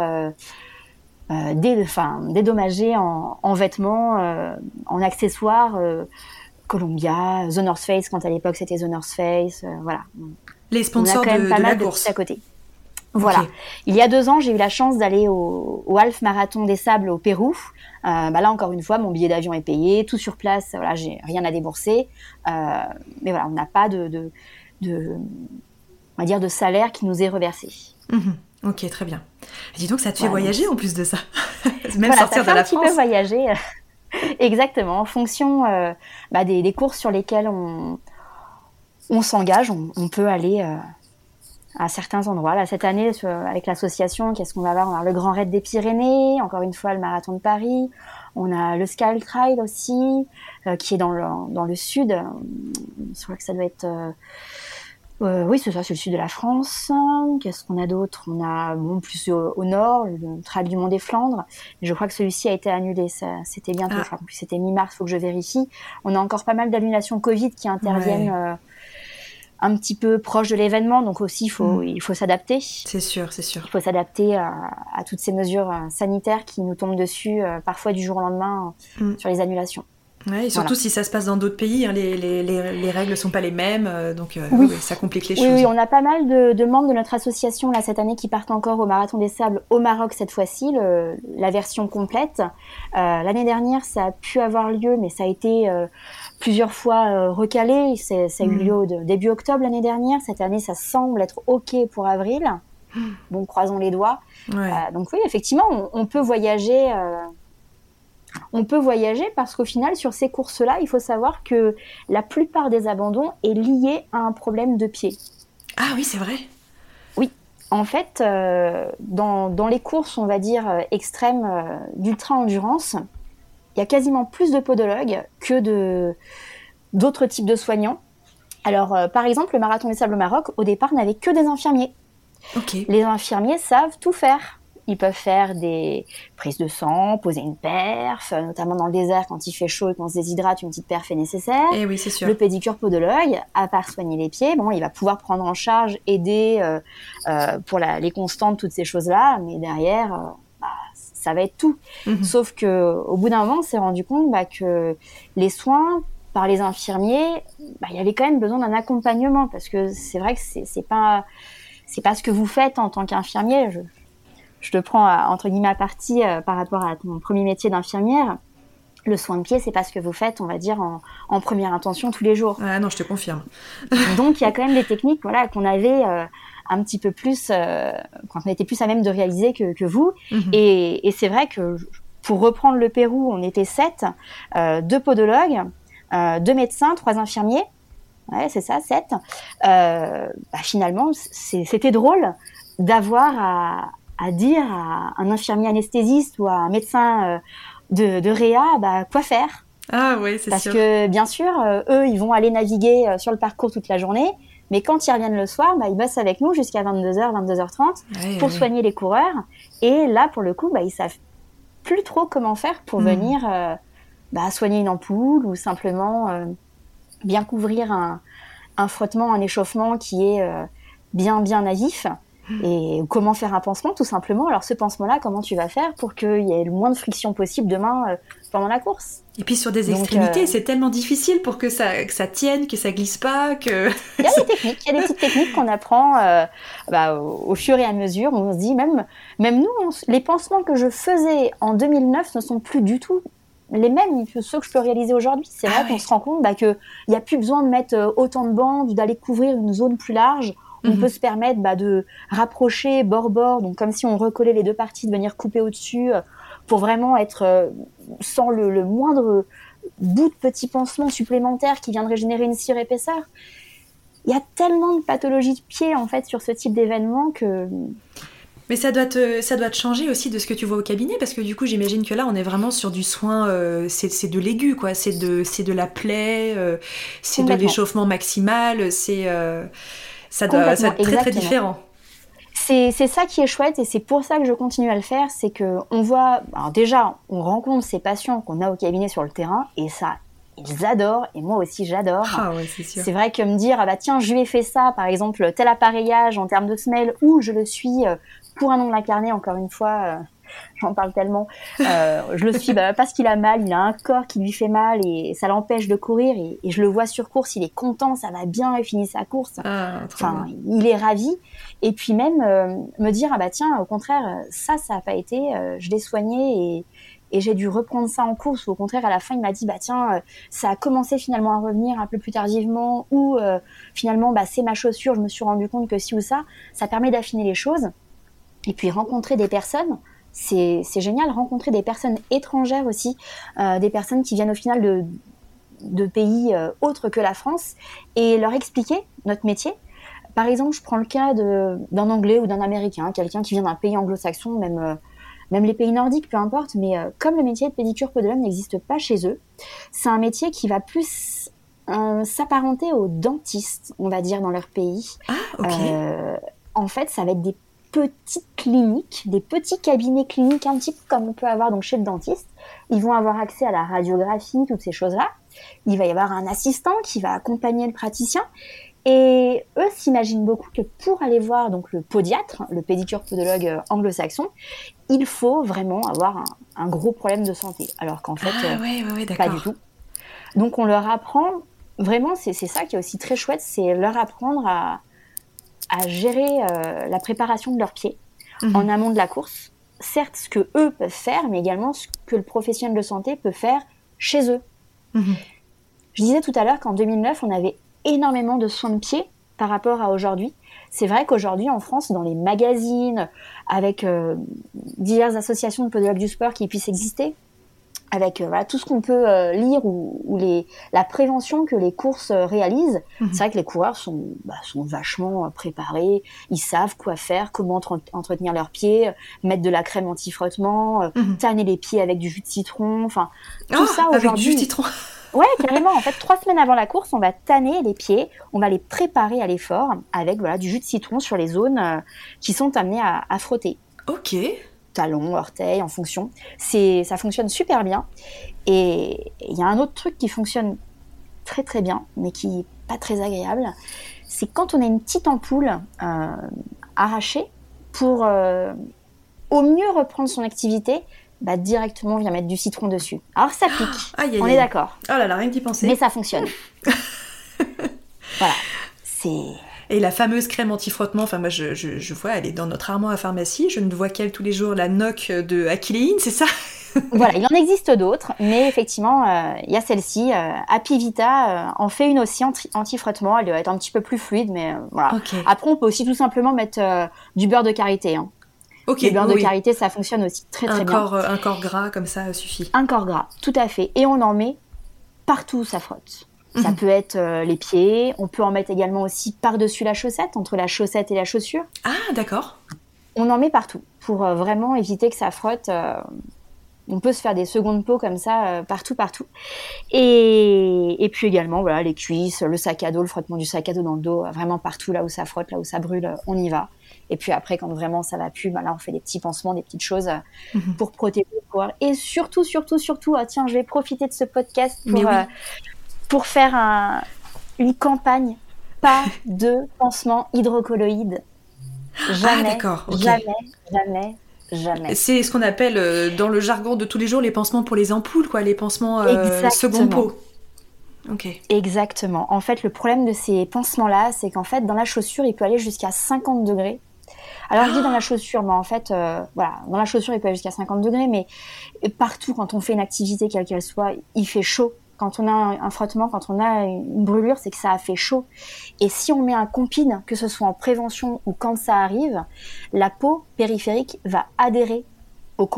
dédommagé en vêtements, en accessoires, Columbia, The North Face, quand à l'époque c'était The North Face, voilà. Les sponsors on a quand même pas mal de course à côté. Voilà. Okay. Il y a 2 ans, j'ai eu la chance d'aller au Half Marathon des Sables au Pérou. Là, encore une fois, mon billet d'avion est payé, tout sur place. Voilà, j'ai rien à débourser. Mais voilà, on n'a pas de on va dire, de salaire qui nous est reversé. Ok, très bien. Dis donc, ça te fait voyager en plus de ça. Même sortir de la France. Ça fait un petit peu voyager. Exactement, en fonction des courses sur lesquelles on s'engage, on peut aller à certains endroits. Là, cette année, avec l'association, qu'est-ce qu'on va avoir ? On a le Grand Raid des Pyrénées, encore une fois le Marathon de Paris, on a le Sky Trail aussi, qui est dans le sud. Je crois que ça doit être... oui, c'est ça, c'est le sud de la France. Qu'est-ce qu'on a d'autre ? On a plus au nord, le Trail du Mont des Flandres. Je crois que celui-ci a été annulé. C'était bientôt, je crois. En plus, c'était mi-mars, il faut que je vérifie. On a encore pas mal d'annulations Covid qui interviennent un petit peu proche de l'événement. Donc aussi, il faut s'adapter. C'est sûr. Il faut s'adapter à toutes ces mesures sanitaires qui nous tombent dessus, parfois du jour au lendemain, sur les annulations. Ouais, et surtout si ça se passe dans d'autres pays, hein, les règles ne sont pas les mêmes, donc oui, ça complique les choses. Oui, on a pas mal de membres de notre association là, cette année qui partent encore au Marathon des Sables au Maroc cette fois-ci, la version complète. L'année dernière, ça a pu avoir lieu, mais ça a été plusieurs fois recalé. Ça a eu lieu début octobre l'année dernière. Cette année, ça semble être OK pour avril. Bon, croisons les doigts. Ouais. Donc oui, effectivement, on peut voyager... On peut voyager parce qu'au final, sur ces courses-là, il faut savoir que la plupart des abandons est lié à un problème de pied. Ah oui, c'est vrai. Oui. En fait, dans les courses, on va dire, extrêmes d'ultra-endurance, il y a quasiment plus de podologues que d'autres types de soignants. Alors, par exemple, le Marathon des Sables au Maroc, au départ, n'avait que des infirmiers. Okay. Les infirmiers savent tout faire. Ils peuvent faire des prises de sang, poser une perf, notamment dans le désert, quand il fait chaud et qu'on se déshydrate, une petite perf est nécessaire. Et oui, c'est sûr. Le pédicure podologue, à part soigner les pieds, bon, il va pouvoir prendre en charge, aider pour les constantes, toutes ces choses-là, mais derrière, ça va être tout. Sauf qu'au bout d'un moment, on s'est rendu compte que les soins par les infirmiers, il y avait quand même besoin d'un accompagnement, parce que c'est vrai que c'est pas ce que vous faites en tant qu'infirmier. Je te prends entre guillemets à partie par rapport à ton premier métier d'infirmière. Le soin de pied, c'est pas ce que vous faites, on va dire, en première intention tous les jours. Ah non, je te confirme. Donc, il y a quand même des techniques qu'on avait un petit peu plus, quand on était plus à même de réaliser que vous. Et c'est vrai que, pour reprendre le Pérou, on était 7, 2 podologues, 2 médecins, 3 infirmiers. Ouais, c'est ça, 7. Finalement, c'était drôle d'avoir à dire à un infirmier anesthésiste ou à un médecin de réa quoi faire. Ah oui, c'est Parce sûr. Parce que, bien sûr, eux, ils vont aller naviguer sur le parcours toute la journée, mais quand ils reviennent le soir, ils bossent avec nous jusqu'à 22h, 22h30 pour soigner les coureurs. Et là, pour le coup, ils savent plus trop comment faire pour venir soigner une ampoule ou simplement bien couvrir un frottement, un échauffement qui est bien naïf. Et comment faire un pansement, tout simplement. Alors, ce pansement-là, comment tu vas faire pour qu'il y ait le moins de friction possible demain pendant la course ? Et puis, sur des extrémités, c'est tellement difficile pour que ça tienne, que ça glisse pas, que... Il y a des techniques, il y a des petites techniques qu'on apprend au fur et à mesure. On se dit, même nous, les pansements que je faisais en 2009 ne sont plus du tout les mêmes que ceux que je peux réaliser aujourd'hui. C'est vrai qu'on se rend compte qu'il n'y a plus besoin de mettre autant de bandes, d'aller couvrir une zone plus large. On peut se permettre de rapprocher bord-bord, donc comme si on recollait les deux parties, de venir couper au-dessus pour vraiment être sans le moindre bout de petit pansement supplémentaire qui viendrait générer une surépaisseur. Il y a tellement de pathologies de pied en fait sur ce type d'événement que... Mais ça doit te changer aussi de ce que tu vois au cabinet, parce que du coup j'imagine que là on est vraiment sur du soin, c'est de l'aigu quoi, c'est de la plaie, c'est de l'échauffement maximal, ça doit être très très différent. C'est ça qui est chouette et c'est pour ça que je continue à le faire, c'est que on voit, alors déjà on rencontre ces patients qu'on a au cabinet sur le terrain et ça ils adorent et moi aussi j'adore. Ah ouais, c'est sûr. C'est vrai que me dire ah bah tiens je lui ai fait ça par exemple tel appareillage en termes de semelle ou je le suis pour un ongle incarné encore une fois j'en parle tellement je le suis parce qu'il a mal, il a un corps qui lui fait mal et ça l'empêche de courir et je le vois sur course, il est content, ça va bien, il finit sa course, enfin il est ravi et puis même me dire ah bah tiens au contraire ça a pas été, je l'ai soigné et j'ai dû reprendre ça en course ou au contraire à la fin il m'a dit bah tiens ça a commencé finalement à revenir un peu plus tardivement ou finalement bah c'est ma chaussure, je me suis rendu compte que ci ou ça permet d'affiner les choses et puis rencontrer des personnes c'est génial, rencontrer des personnes étrangères aussi, des personnes qui viennent au final de pays autres que la France et leur expliquer notre métier. Par exemple, je prends le cas d'un Anglais ou d'un Américain, quelqu'un qui vient d'un pays anglo-saxon, même les pays nordiques, peu importe, mais comme le métier de pédicure podologue n'existe pas chez eux, c'est un métier qui va plus s'apparenter aux dentistes, on va dire, dans leur pays. Ah, ok. En fait, ça va être des petites cliniques, des petits cabinets cliniques, un petit peu comme on peut avoir donc chez le dentiste. Ils vont avoir accès à la radiographie, toutes ces choses-là. Il va y avoir un assistant qui va accompagner le praticien. Et eux s'imaginent beaucoup que pour aller voir donc le podiatre, le pédicure podologue anglo-saxon, il faut vraiment avoir un gros problème de santé. Alors qu'en fait, pas du tout. Donc on leur apprend, vraiment c'est ça qui est aussi très chouette, c'est leur apprendre à gérer la préparation de leurs pieds en amont de la course. Certes, ce que eux peuvent faire, mais également ce que le professionnel de santé peut faire chez eux. Je disais tout à l'heure qu'en 2009, on avait énormément de soins de pied par rapport à aujourd'hui. C'est vrai qu'aujourd'hui, en France, dans les magazines, avec diverses associations de podologues du sport qui puissent exister, avec tout ce qu'on peut lire ou la prévention que les courses réalisent, c'est vrai que les coureurs sont vachement préparés, ils savent quoi faire, comment entretenir leurs pieds, mettre de la crème anti-frottement, tanner les pieds avec du jus de citron, enfin tout ça aujourd'hui. Avec du jus de citron. Ouais, carrément. En fait, 3 semaines avant la course, on va tanner les pieds, on va les préparer à l'effort avec du jus de citron sur les zones qui sont amenées à frotter. Ok. Talons, orteils, en fonction. Ça fonctionne super bien. Et il y a un autre truc qui fonctionne très très bien, mais qui n'est pas très agréable, c'est quand on a une petite ampoule arrachée pour au mieux reprendre son activité, directement on vient mettre du citron dessus. Alors ça pique, on est d'accord. Oh là là, rien que d'y penser. Mais ça fonctionne. Voilà, c'est... Et la fameuse crème anti-frottement, enfin moi je vois, elle est dans notre armoire à pharmacie, je ne vois qu'elle tous les jours, la Noc de Achilleine, c'est ça? Voilà, il en existe d'autres, mais effectivement, il y a celle-ci, Happy Vita en fait une aussi anti-frottement, elle doit être un petit peu plus fluide, mais voilà. Okay. Après, on peut aussi tout simplement mettre du beurre de karité. Hein. Okay, le beurre de karité, ça fonctionne aussi très très bien. Un corps gras, comme ça, suffit. Un corps gras, tout à fait. Et on en met partout où ça frotte. Ça peut être les pieds, on peut en mettre également aussi par-dessus la chaussette, entre la chaussette et la chaussure. Ah, d'accord. On en met partout, pour vraiment éviter que ça frotte. On peut se faire des secondes peaux comme ça, partout. Et puis également, voilà, les cuisses, le sac à dos, le frottement du sac à dos dans le dos, vraiment partout, là où ça frotte, là où ça brûle, on y va. Et puis après, quand vraiment ça va plus, là, on fait des petits pansements, des petites choses pour protéger le corps. Et surtout, tiens, je vais profiter de ce podcast pour faire une campagne. Pas de pansement hydrocolloïde. Jamais, d'accord. Okay. Jamais. C'est ce qu'on appelle dans le jargon de tous les jours les pansements pour les ampoules, quoi, les pansements seconde peau. Okay. Exactement. En fait, le problème de ces pansements-là, c'est qu'en fait, dans la chaussure, il peut aller jusqu'à 50 degrés. Alors, je dis dans la chaussure, mais en fait, dans la chaussure, il peut aller jusqu'à 50 degrés, mais partout, quand on fait une activité, quelle qu'elle soit, il fait chaud. Quand on a un frottement, quand on a une brûlure, c'est que ça a fait chaud. Et si on met un compine, que ce soit en prévention ou quand ça arrive, la peau périphérique va adhérer au collant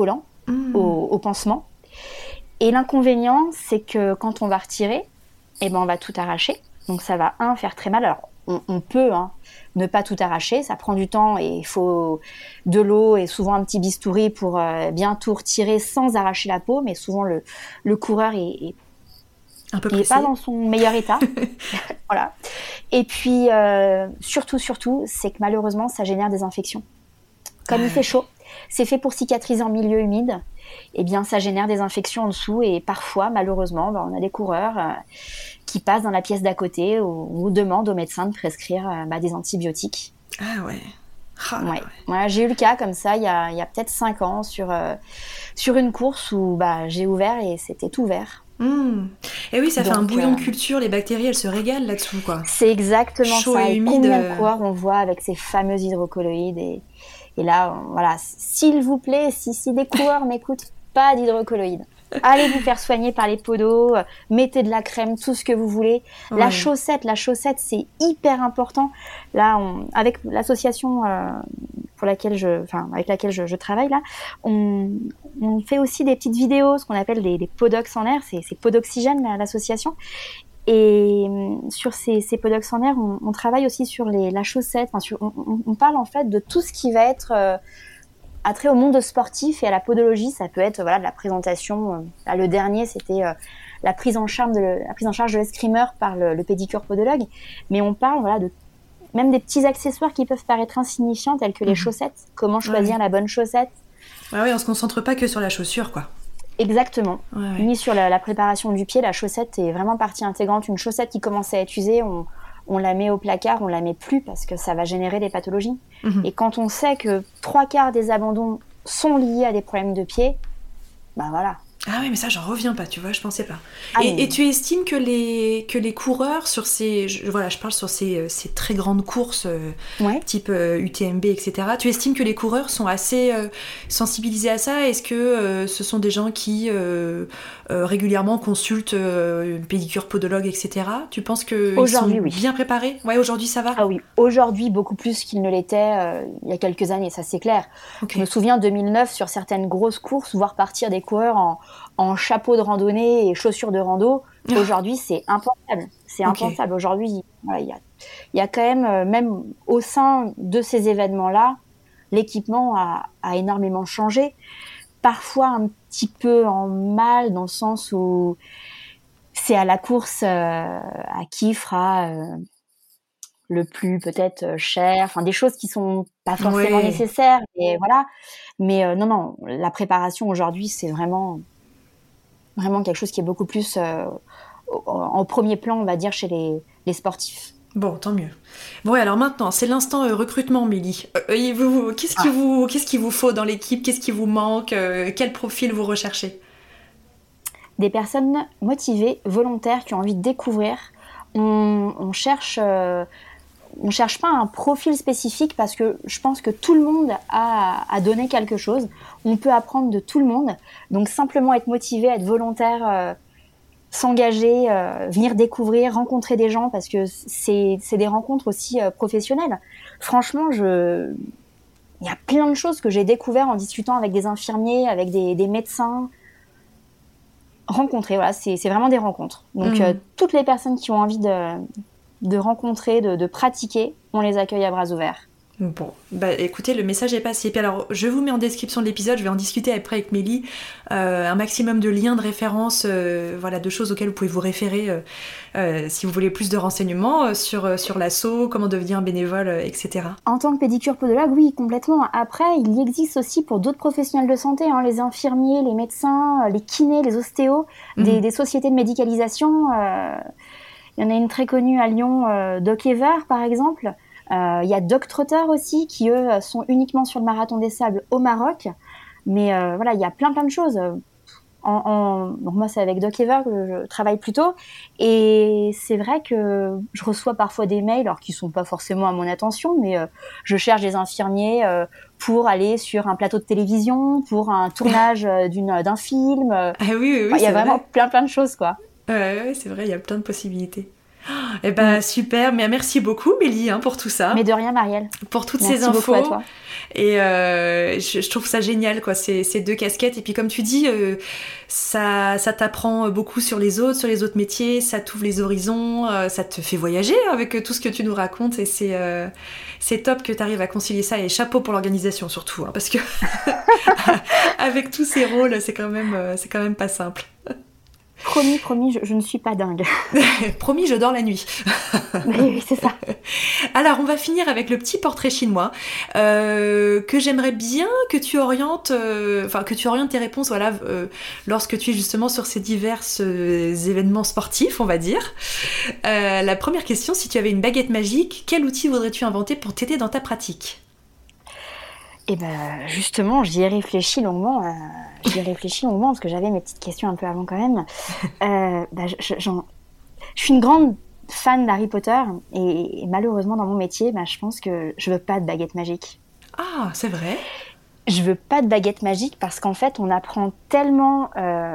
au pansement. Et l'inconvénient, c'est que quand on va retirer, on va tout arracher. Donc ça va, faire très mal. Alors, on peut ne pas tout arracher, ça prend du temps et il faut de l'eau et souvent un petit bistouri pour bien tout retirer sans arracher la peau. Mais souvent, le coureur est un peu il n'est pas dans son meilleur état. Voilà. Et puis, surtout, c'est que malheureusement, ça génère des infections. Comme il fait chaud, c'est fait pour cicatriser en milieu humide. Eh bien, ça génère des infections en dessous et parfois, malheureusement, on a des coureurs qui passent dans la pièce d'à côté ou demandent au médecin de prescrire des antibiotiques. Ah ouais. Ouais. Ouais, j'ai eu le cas comme ça il y a peut-être 5 ans sur une course où j'ai ouvert et c'était tout vert. Et oui, ça fait un bouillon de culture, les bactéries elles se régalent là-dessous quoi. C'est exactement chaud ça. Et humide. Combien de coureurs on voit avec ces fameux hydrocolloïdes et là, voilà, s'il vous plaît, si des coureurs n'écoutent pas d'hydrocolloïdes, allez vous faire soigner par les podos, mettez de la crème, tout ce que vous voulez. Ouais. La chaussette, c'est hyper important. Là, avec l'association avec laquelle je travaille, là, on fait aussi des petites vidéos, ce qu'on appelle des podox en air, c'est Podoxygène, l'association. Et sur ces podox en air, on travaille aussi sur la chaussette. On parle en fait de tout ce qui va être attrait au monde sportif et à la podologie. Ça peut être de la présentation. Le dernier, c'était la prise en charge de l'escrimeur par le pédicure podologue. Mais on parle de même des petits accessoires qui peuvent paraître insignifiants, tels que les chaussettes. Comment choisir la bonne chaussette. On se concentre pas que sur la chaussure, quoi. Exactement. Ni sur la préparation du pied. La chaussette est vraiment partie intégrante. Une chaussette qui commence à être usée, on la met au placard, on la met plus parce que ça va générer des pathologies. Et quand on sait que 3/4 des abandons sont liés à des problèmes de pied, voilà. Ah oui, mais ça, j'en reviens pas, tu vois, je pensais pas. Et tu estimes que les coureurs sur je parle sur ces très grandes courses, type UTMB, etc. Tu estimes que les coureurs sont assez sensibilisés à ça? Est-ce que ce sont des gens qui régulièrement consultent une pédicure, podologue, etc. Tu penses qu'ils sont bien préparés? Ouais, aujourd'hui, ça va? Ah oui, aujourd'hui, beaucoup plus qu'ils ne l'étaient il y a quelques années, ça c'est clair. Okay. Je me souviens, 2009, sur certaines grosses courses, voir partir des coureurs en chapeau de randonnée et chaussures de rando, aujourd'hui, c'est impensable. C'est impensable. Aujourd'hui, il y a quand même au sein de ces événements-là, l'équipement a énormément changé. Parfois un petit peu en mal, dans le sens où c'est à la course à qui fera le plus peut-être cher, des choses qui sont pas forcément nécessaires. Et voilà. Mais non, la préparation aujourd'hui, c'est vraiment quelque chose qui est beaucoup plus en premier plan, on va dire, chez les sportifs. Bon, tant mieux. Bon, alors maintenant, c'est l'instant recrutement, Mélie. Qu'est-ce qu'il vous faut dans l'équipe? Qu'est-ce qui vous manque? Quel profil vous recherchez? Des personnes motivées, volontaires, qui ont envie de découvrir. On cherche pas un profil spécifique parce que je pense que tout le monde a donné quelque chose. On peut apprendre de tout le monde. Donc simplement être motivé, être volontaire, s'engager, venir découvrir, rencontrer des gens, parce que c'est des rencontres aussi professionnelles. Franchement, il y a plein de choses que j'ai découvert en discutant avec des infirmiers, avec des médecins. Rencontrer, voilà, c'est vraiment des rencontres. Donc toutes les personnes qui ont envie de rencontrer, de pratiquer, on les accueille à bras ouverts. Bon, écoutez, le message est passé. Et puis alors, je vous mets en description de l'épisode, je vais en discuter après avec Mélie, un maximum de liens de référence, de choses auxquelles vous pouvez vous référer si vous voulez plus de renseignements sur l'asso, comment devenir bénévole, etc. En tant que pédicure podologue, oui, complètement. Après, il y existe aussi pour d'autres professionnels de santé, les infirmiers, les médecins, les kinés, les ostéos, des sociétés de médicalisation. Il y en a une très connue à Lyon, Doc Ever, par exemple. Il y a Doc Trotter aussi, qui eux sont uniquement sur le marathon des sables au Maroc. Mais il y a plein de choses. Donc moi, c'est avec Doc Ever que je travaille plutôt. Et c'est vrai que je reçois parfois des mails, alors qui sont pas forcément à mon attention, mais je cherche des infirmiers pour aller sur un plateau de télévision, pour un tournage d'un film. Ah oui, il y a vraiment plein de choses, quoi. Ouais, c'est vrai, il y a plein de possibilités. Eh ben super, mais merci beaucoup Mélie pour tout ça. Mais de rien Marielle. Pour toutes merci ces infos. À toi. Et je trouve ça génial quoi, ces deux casquettes. Et puis comme tu dis, ça t'apprend beaucoup sur les autres métiers, ça t'ouvre les horizons, ça te fait voyager avec tout ce que tu nous racontes. Et c'est top que tu arrives à concilier ça. Et chapeau pour l'organisation surtout, parce que avec tous ces rôles, c'est quand même pas simple. Promis, je ne suis pas dingue. Promis, je dors la nuit. Oui, c'est ça. Alors, on va finir avec le petit portrait chinois que j'aimerais bien que tu orientes, tes réponses, lorsque tu es justement sur ces divers événements sportifs, on va dire. La première question, si tu avais une baguette magique, quel outil voudrais-tu inventer pour t'aider dans ta pratique ? Eh ben, justement, j'y ai réfléchi longuement parce que j'avais mes petites questions un peu avant quand même. Je suis une grande fan d'Harry Potter et malheureusement dans mon métier, je pense que je veux pas de baguette magique. Ah, c'est vrai. Je veux pas de baguette magique parce qu'en fait, on apprend tellement.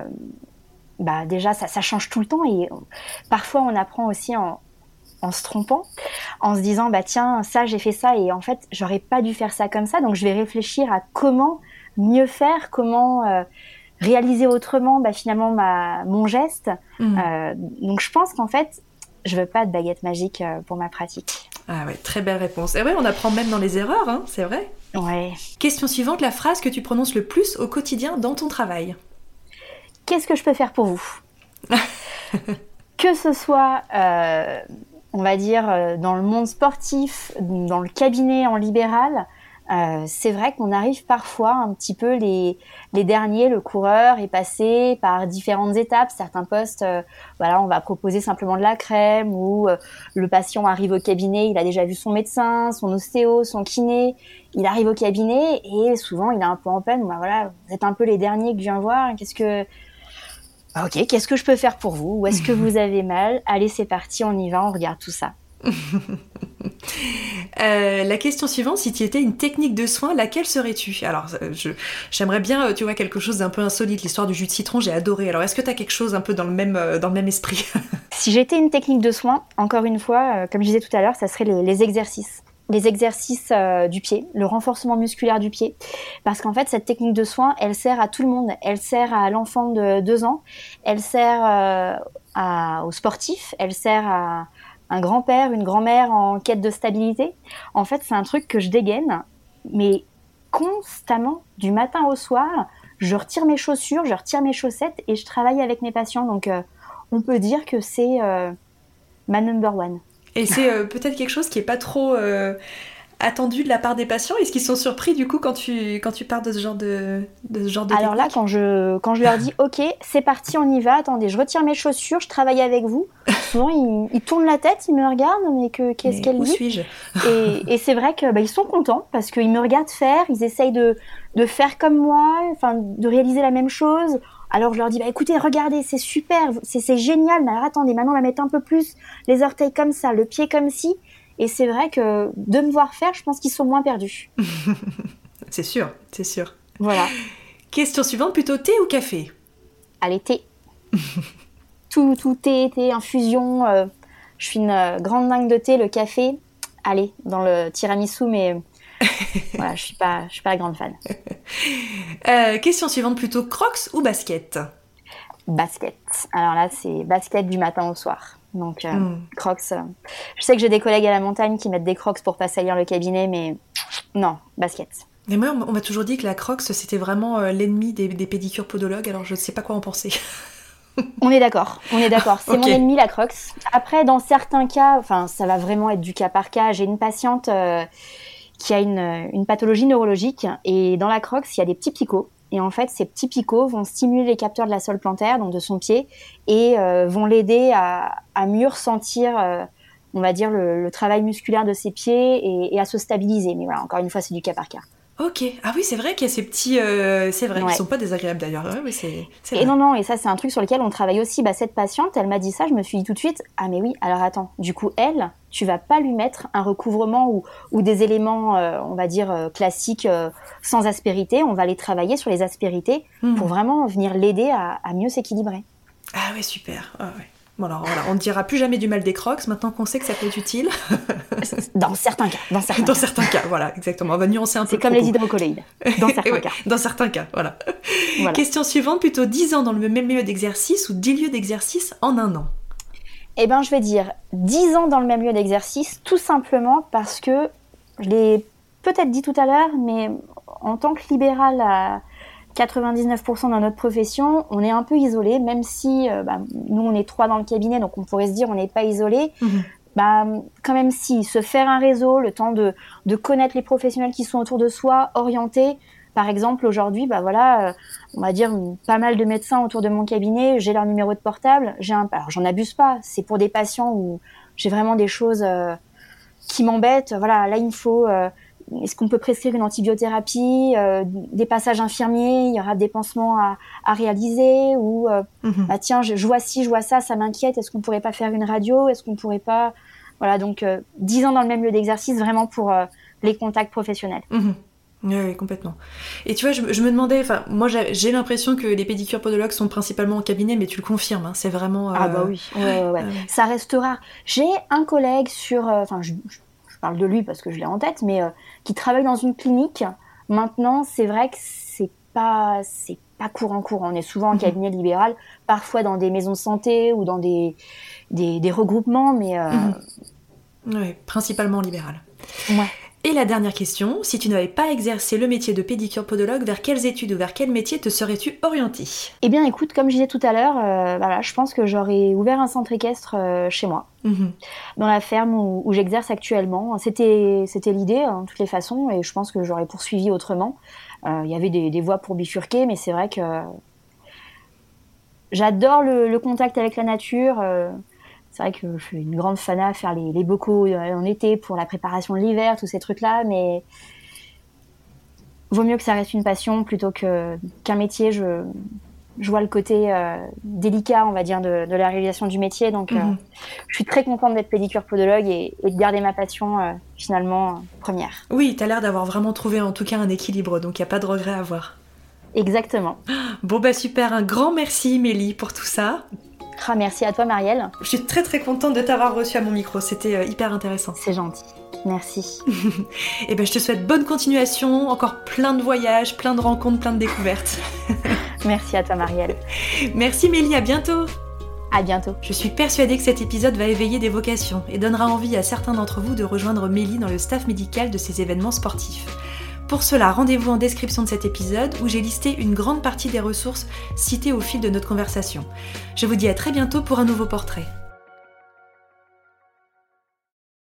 Déjà, ça change tout le temps et parfois on apprend aussi en se trompant, en se disant tiens, ça j'ai fait ça et en fait j'aurais pas dû faire ça comme ça, donc je vais réfléchir à comment mieux faire, comment réaliser autrement finalement mon geste. Donc je pense qu'en fait je veux pas de baguette magique pour ma pratique. Ah ouais, très belle réponse. Et ouais, on apprend même dans les erreurs, c'est vrai. Ouais. Question suivante, la phrase que tu prononces le plus au quotidien dans ton travail. Qu'est-ce que je peux faire pour vous ? Que ce soit on va dire dans le monde sportif, dans le cabinet en libéral, c'est vrai qu'on arrive parfois un petit peu les derniers, le coureur est passé par différentes étapes. Certains postes, on va proposer simplement de la crème ou le patient arrive au cabinet, il a déjà vu son médecin, son ostéo, son kiné, il arrive au cabinet et souvent il est un peu en peine. Vous êtes un peu les derniers que je viens voir, qu'est-ce que je peux faire pour vous ? Où est-ce que vous avez mal ? Allez, c'est parti, on y va, on regarde tout ça. La question suivante, si tu étais une technique de soin, laquelle serais-tu ? Alors, j'aimerais bien, tu vois, quelque chose d'un peu insolite. L'histoire du jus de citron, j'ai adoré. Alors, est-ce que tu as quelque chose un peu dans le même esprit ? Si j'étais une technique de soin, encore une fois, comme je disais tout à l'heure, ça serait les exercices. Les exercices du pied, le renforcement musculaire du pied. Parce qu'en fait, cette technique de soin, elle sert à tout le monde. Elle sert à l'enfant de 2 ans, elle sert aux sportifs, elle sert à un grand-père, une grand-mère en quête de stabilité. En fait, c'est un truc que je dégaine, mais constamment, du matin au soir, je retire mes chaussures, je retire mes chaussettes et je travaille avec mes patients. Donc, on peut dire que c'est ma number one. Et c'est peut-être quelque chose qui est pas trop attendu de la part des patients. Est-ce qu'ils sont surpris du coup quand tu parles de ce genre de Alors là, quand je leur dis ok, c'est parti, on y va. Attendez, je retire mes chaussures, je travaille avec vous. Souvent ils tournent la tête, ils me regardent, mais qu'est-ce qu'elle dit ? Où suis-je ? Et c'est vrai que ils sont contents parce qu'ils me regardent faire, ils essayent de faire comme moi, de réaliser la même chose. Alors je leur dis écoutez, regardez, c'est super, c'est génial. Mais alors attendez, maintenant on va mettre un peu plus les orteils comme ça, le pied comme ci. Et c'est vrai que de me voir faire, je pense qu'ils sont moins perdus. C'est sûr. Voilà. Question suivante, plutôt thé ou café ? Allez, thé. tout thé, infusion. Je suis une grande dingue de thé, le café. Allez, dans le tiramisu, mais voilà, je suis pas la grande fan. Question suivante, plutôt Crocs ou basket ? Basket. Alors là, c'est basket du matin au soir. Donc, Crocs. Je sais que j'ai des collègues à la montagne qui mettent des Crocs pour pas salir le cabinet, mais non, basket. Mais moi, on m'a toujours dit que la Crocs, c'était vraiment l'ennemi des pédicures podologues, alors je ne sais pas quoi en penser. On est d'accord. C'est okay. Mon ennemi, la Crocs. Après, dans certains cas, ça va vraiment être du cas par cas. J'ai une patiente qui a une pathologie neurologique, et dans la Crocs, il y a des petits picots. Et en fait, ces petits picots vont stimuler les capteurs de la sole plantaire, donc de son pied, et vont l'aider à mieux ressentir, on va dire, le travail musculaire de ses pieds et à se stabiliser. Mais voilà, encore une fois, c'est du cas par cas. Ok. Ah oui, c'est vrai qu'il y a ces petits... c'est vrai, ils sont pas désagréables d'ailleurs. Ouais, mais c'est et non, et ça, c'est un truc sur lequel on travaille aussi. Cette patiente, elle m'a dit ça, je me suis dit tout de suite, ah mais oui, alors attends, du coup, elle, tu vas pas lui mettre un recouvrement ou des éléments, on va dire, classiques, sans aspérité. On va les travailler sur les aspérités pour vraiment venir l'aider à mieux s'équilibrer. Ah ouais, super. Ah ouais. Bon, alors voilà, on ne dira plus jamais du mal des Crocs, maintenant qu'on sait que ça peut être utile. Dans certains cas. Dans certains cas, voilà, exactement. On va nuancer un peu. C'est comme les hydrocolloïdes, dans certains cas. Dans certains cas, voilà. Question suivante, plutôt 10 ans dans le même lieu d'exercice ou 10 lieux d'exercice en un an? Eh bien, je vais dire 10 ans dans le même lieu d'exercice, tout simplement parce que, je l'ai peut-être dit tout à l'heure, mais en tant que libéral à 99% dans notre profession, on est un peu isolé, même si nous on est 3 dans le cabinet, donc on pourrait se dire on n'est pas isolé. Quand même si, se faire un réseau, le temps de connaître les professionnels qui sont autour de soi, orienter. Par exemple, aujourd'hui, on va dire pas mal de médecins autour de mon cabinet, j'ai leur numéro de portable, alors j'en abuse pas, c'est pour des patients où j'ai vraiment des choses qui m'embêtent. Voilà, là il me faut... est-ce qu'on peut prescrire une antibiothérapie, des passages infirmiers, il y aura des pansements à réaliser, ou tiens, je vois ci, je vois ça m'inquiète, est-ce qu'on pourrait pas faire une radio, est-ce qu'on pourrait pas... Voilà, donc 10 ans dans le même lieu d'exercice, vraiment pour les contacts professionnels. Oui, complètement. Et tu vois, je me demandais, moi j'ai l'impression que les pédicures podologues sont principalement en cabinet, mais tu le confirmes, hein, c'est vraiment... Ah bah oui, ouais. Ça reste rare. J'ai un collègue sur... je parle de lui parce que je l'ai en tête, mais qui travaille dans une clinique. Maintenant, c'est vrai que c'est pas courant. On est souvent en cabinet libéral, parfois dans des maisons de santé ou dans des regroupements, mais... Oui, principalement libéral. Ouais. Et la dernière question, si tu n'avais pas exercé le métier de pédicure podologue, vers quelles études ou vers quel métier te serais-tu orientée? Eh bien écoute, comme je disais tout à l'heure, je pense que j'aurais ouvert un centre équestre chez moi, dans la ferme où j'exerce actuellement. C'était l'idée, de toutes les façons, et je pense que j'aurais poursuivi autrement. Il y avait des voies pour bifurquer, mais c'est vrai que j'adore le contact avec la nature. C'est vrai que je suis une grande fan à faire les bocaux en été pour la préparation de l'hiver, tous ces trucs-là, mais vaut mieux que ça reste une passion plutôt qu'un métier. Je vois le côté délicat, on va dire, de la réalisation du métier, donc je suis très contente d'être pédicure podologue et de garder ma passion finalement première. Oui, t'as l'air d'avoir vraiment trouvé en tout cas un équilibre, donc il n'y a pas de regret à avoir. Exactement. Bon super, un grand merci Mélie pour tout ça. Merci à toi Marielle. Je suis très très contente de t'avoir reçue à mon micro, c'était hyper intéressant. C'est gentil, merci. Et je te souhaite bonne continuation, encore plein de voyages, plein de rencontres, plein de découvertes. Merci à toi Marielle. Merci Mélie, à bientôt. À bientôt. Je suis persuadée que cet épisode va éveiller des vocations et donnera envie à certains d'entre vous de rejoindre Mélie dans le staff médical de ces événements sportifs. Pour cela, rendez-vous en description de cet épisode où j'ai listé une grande partie des ressources citées au fil de notre conversation. Je vous dis à très bientôt pour un nouveau portrait.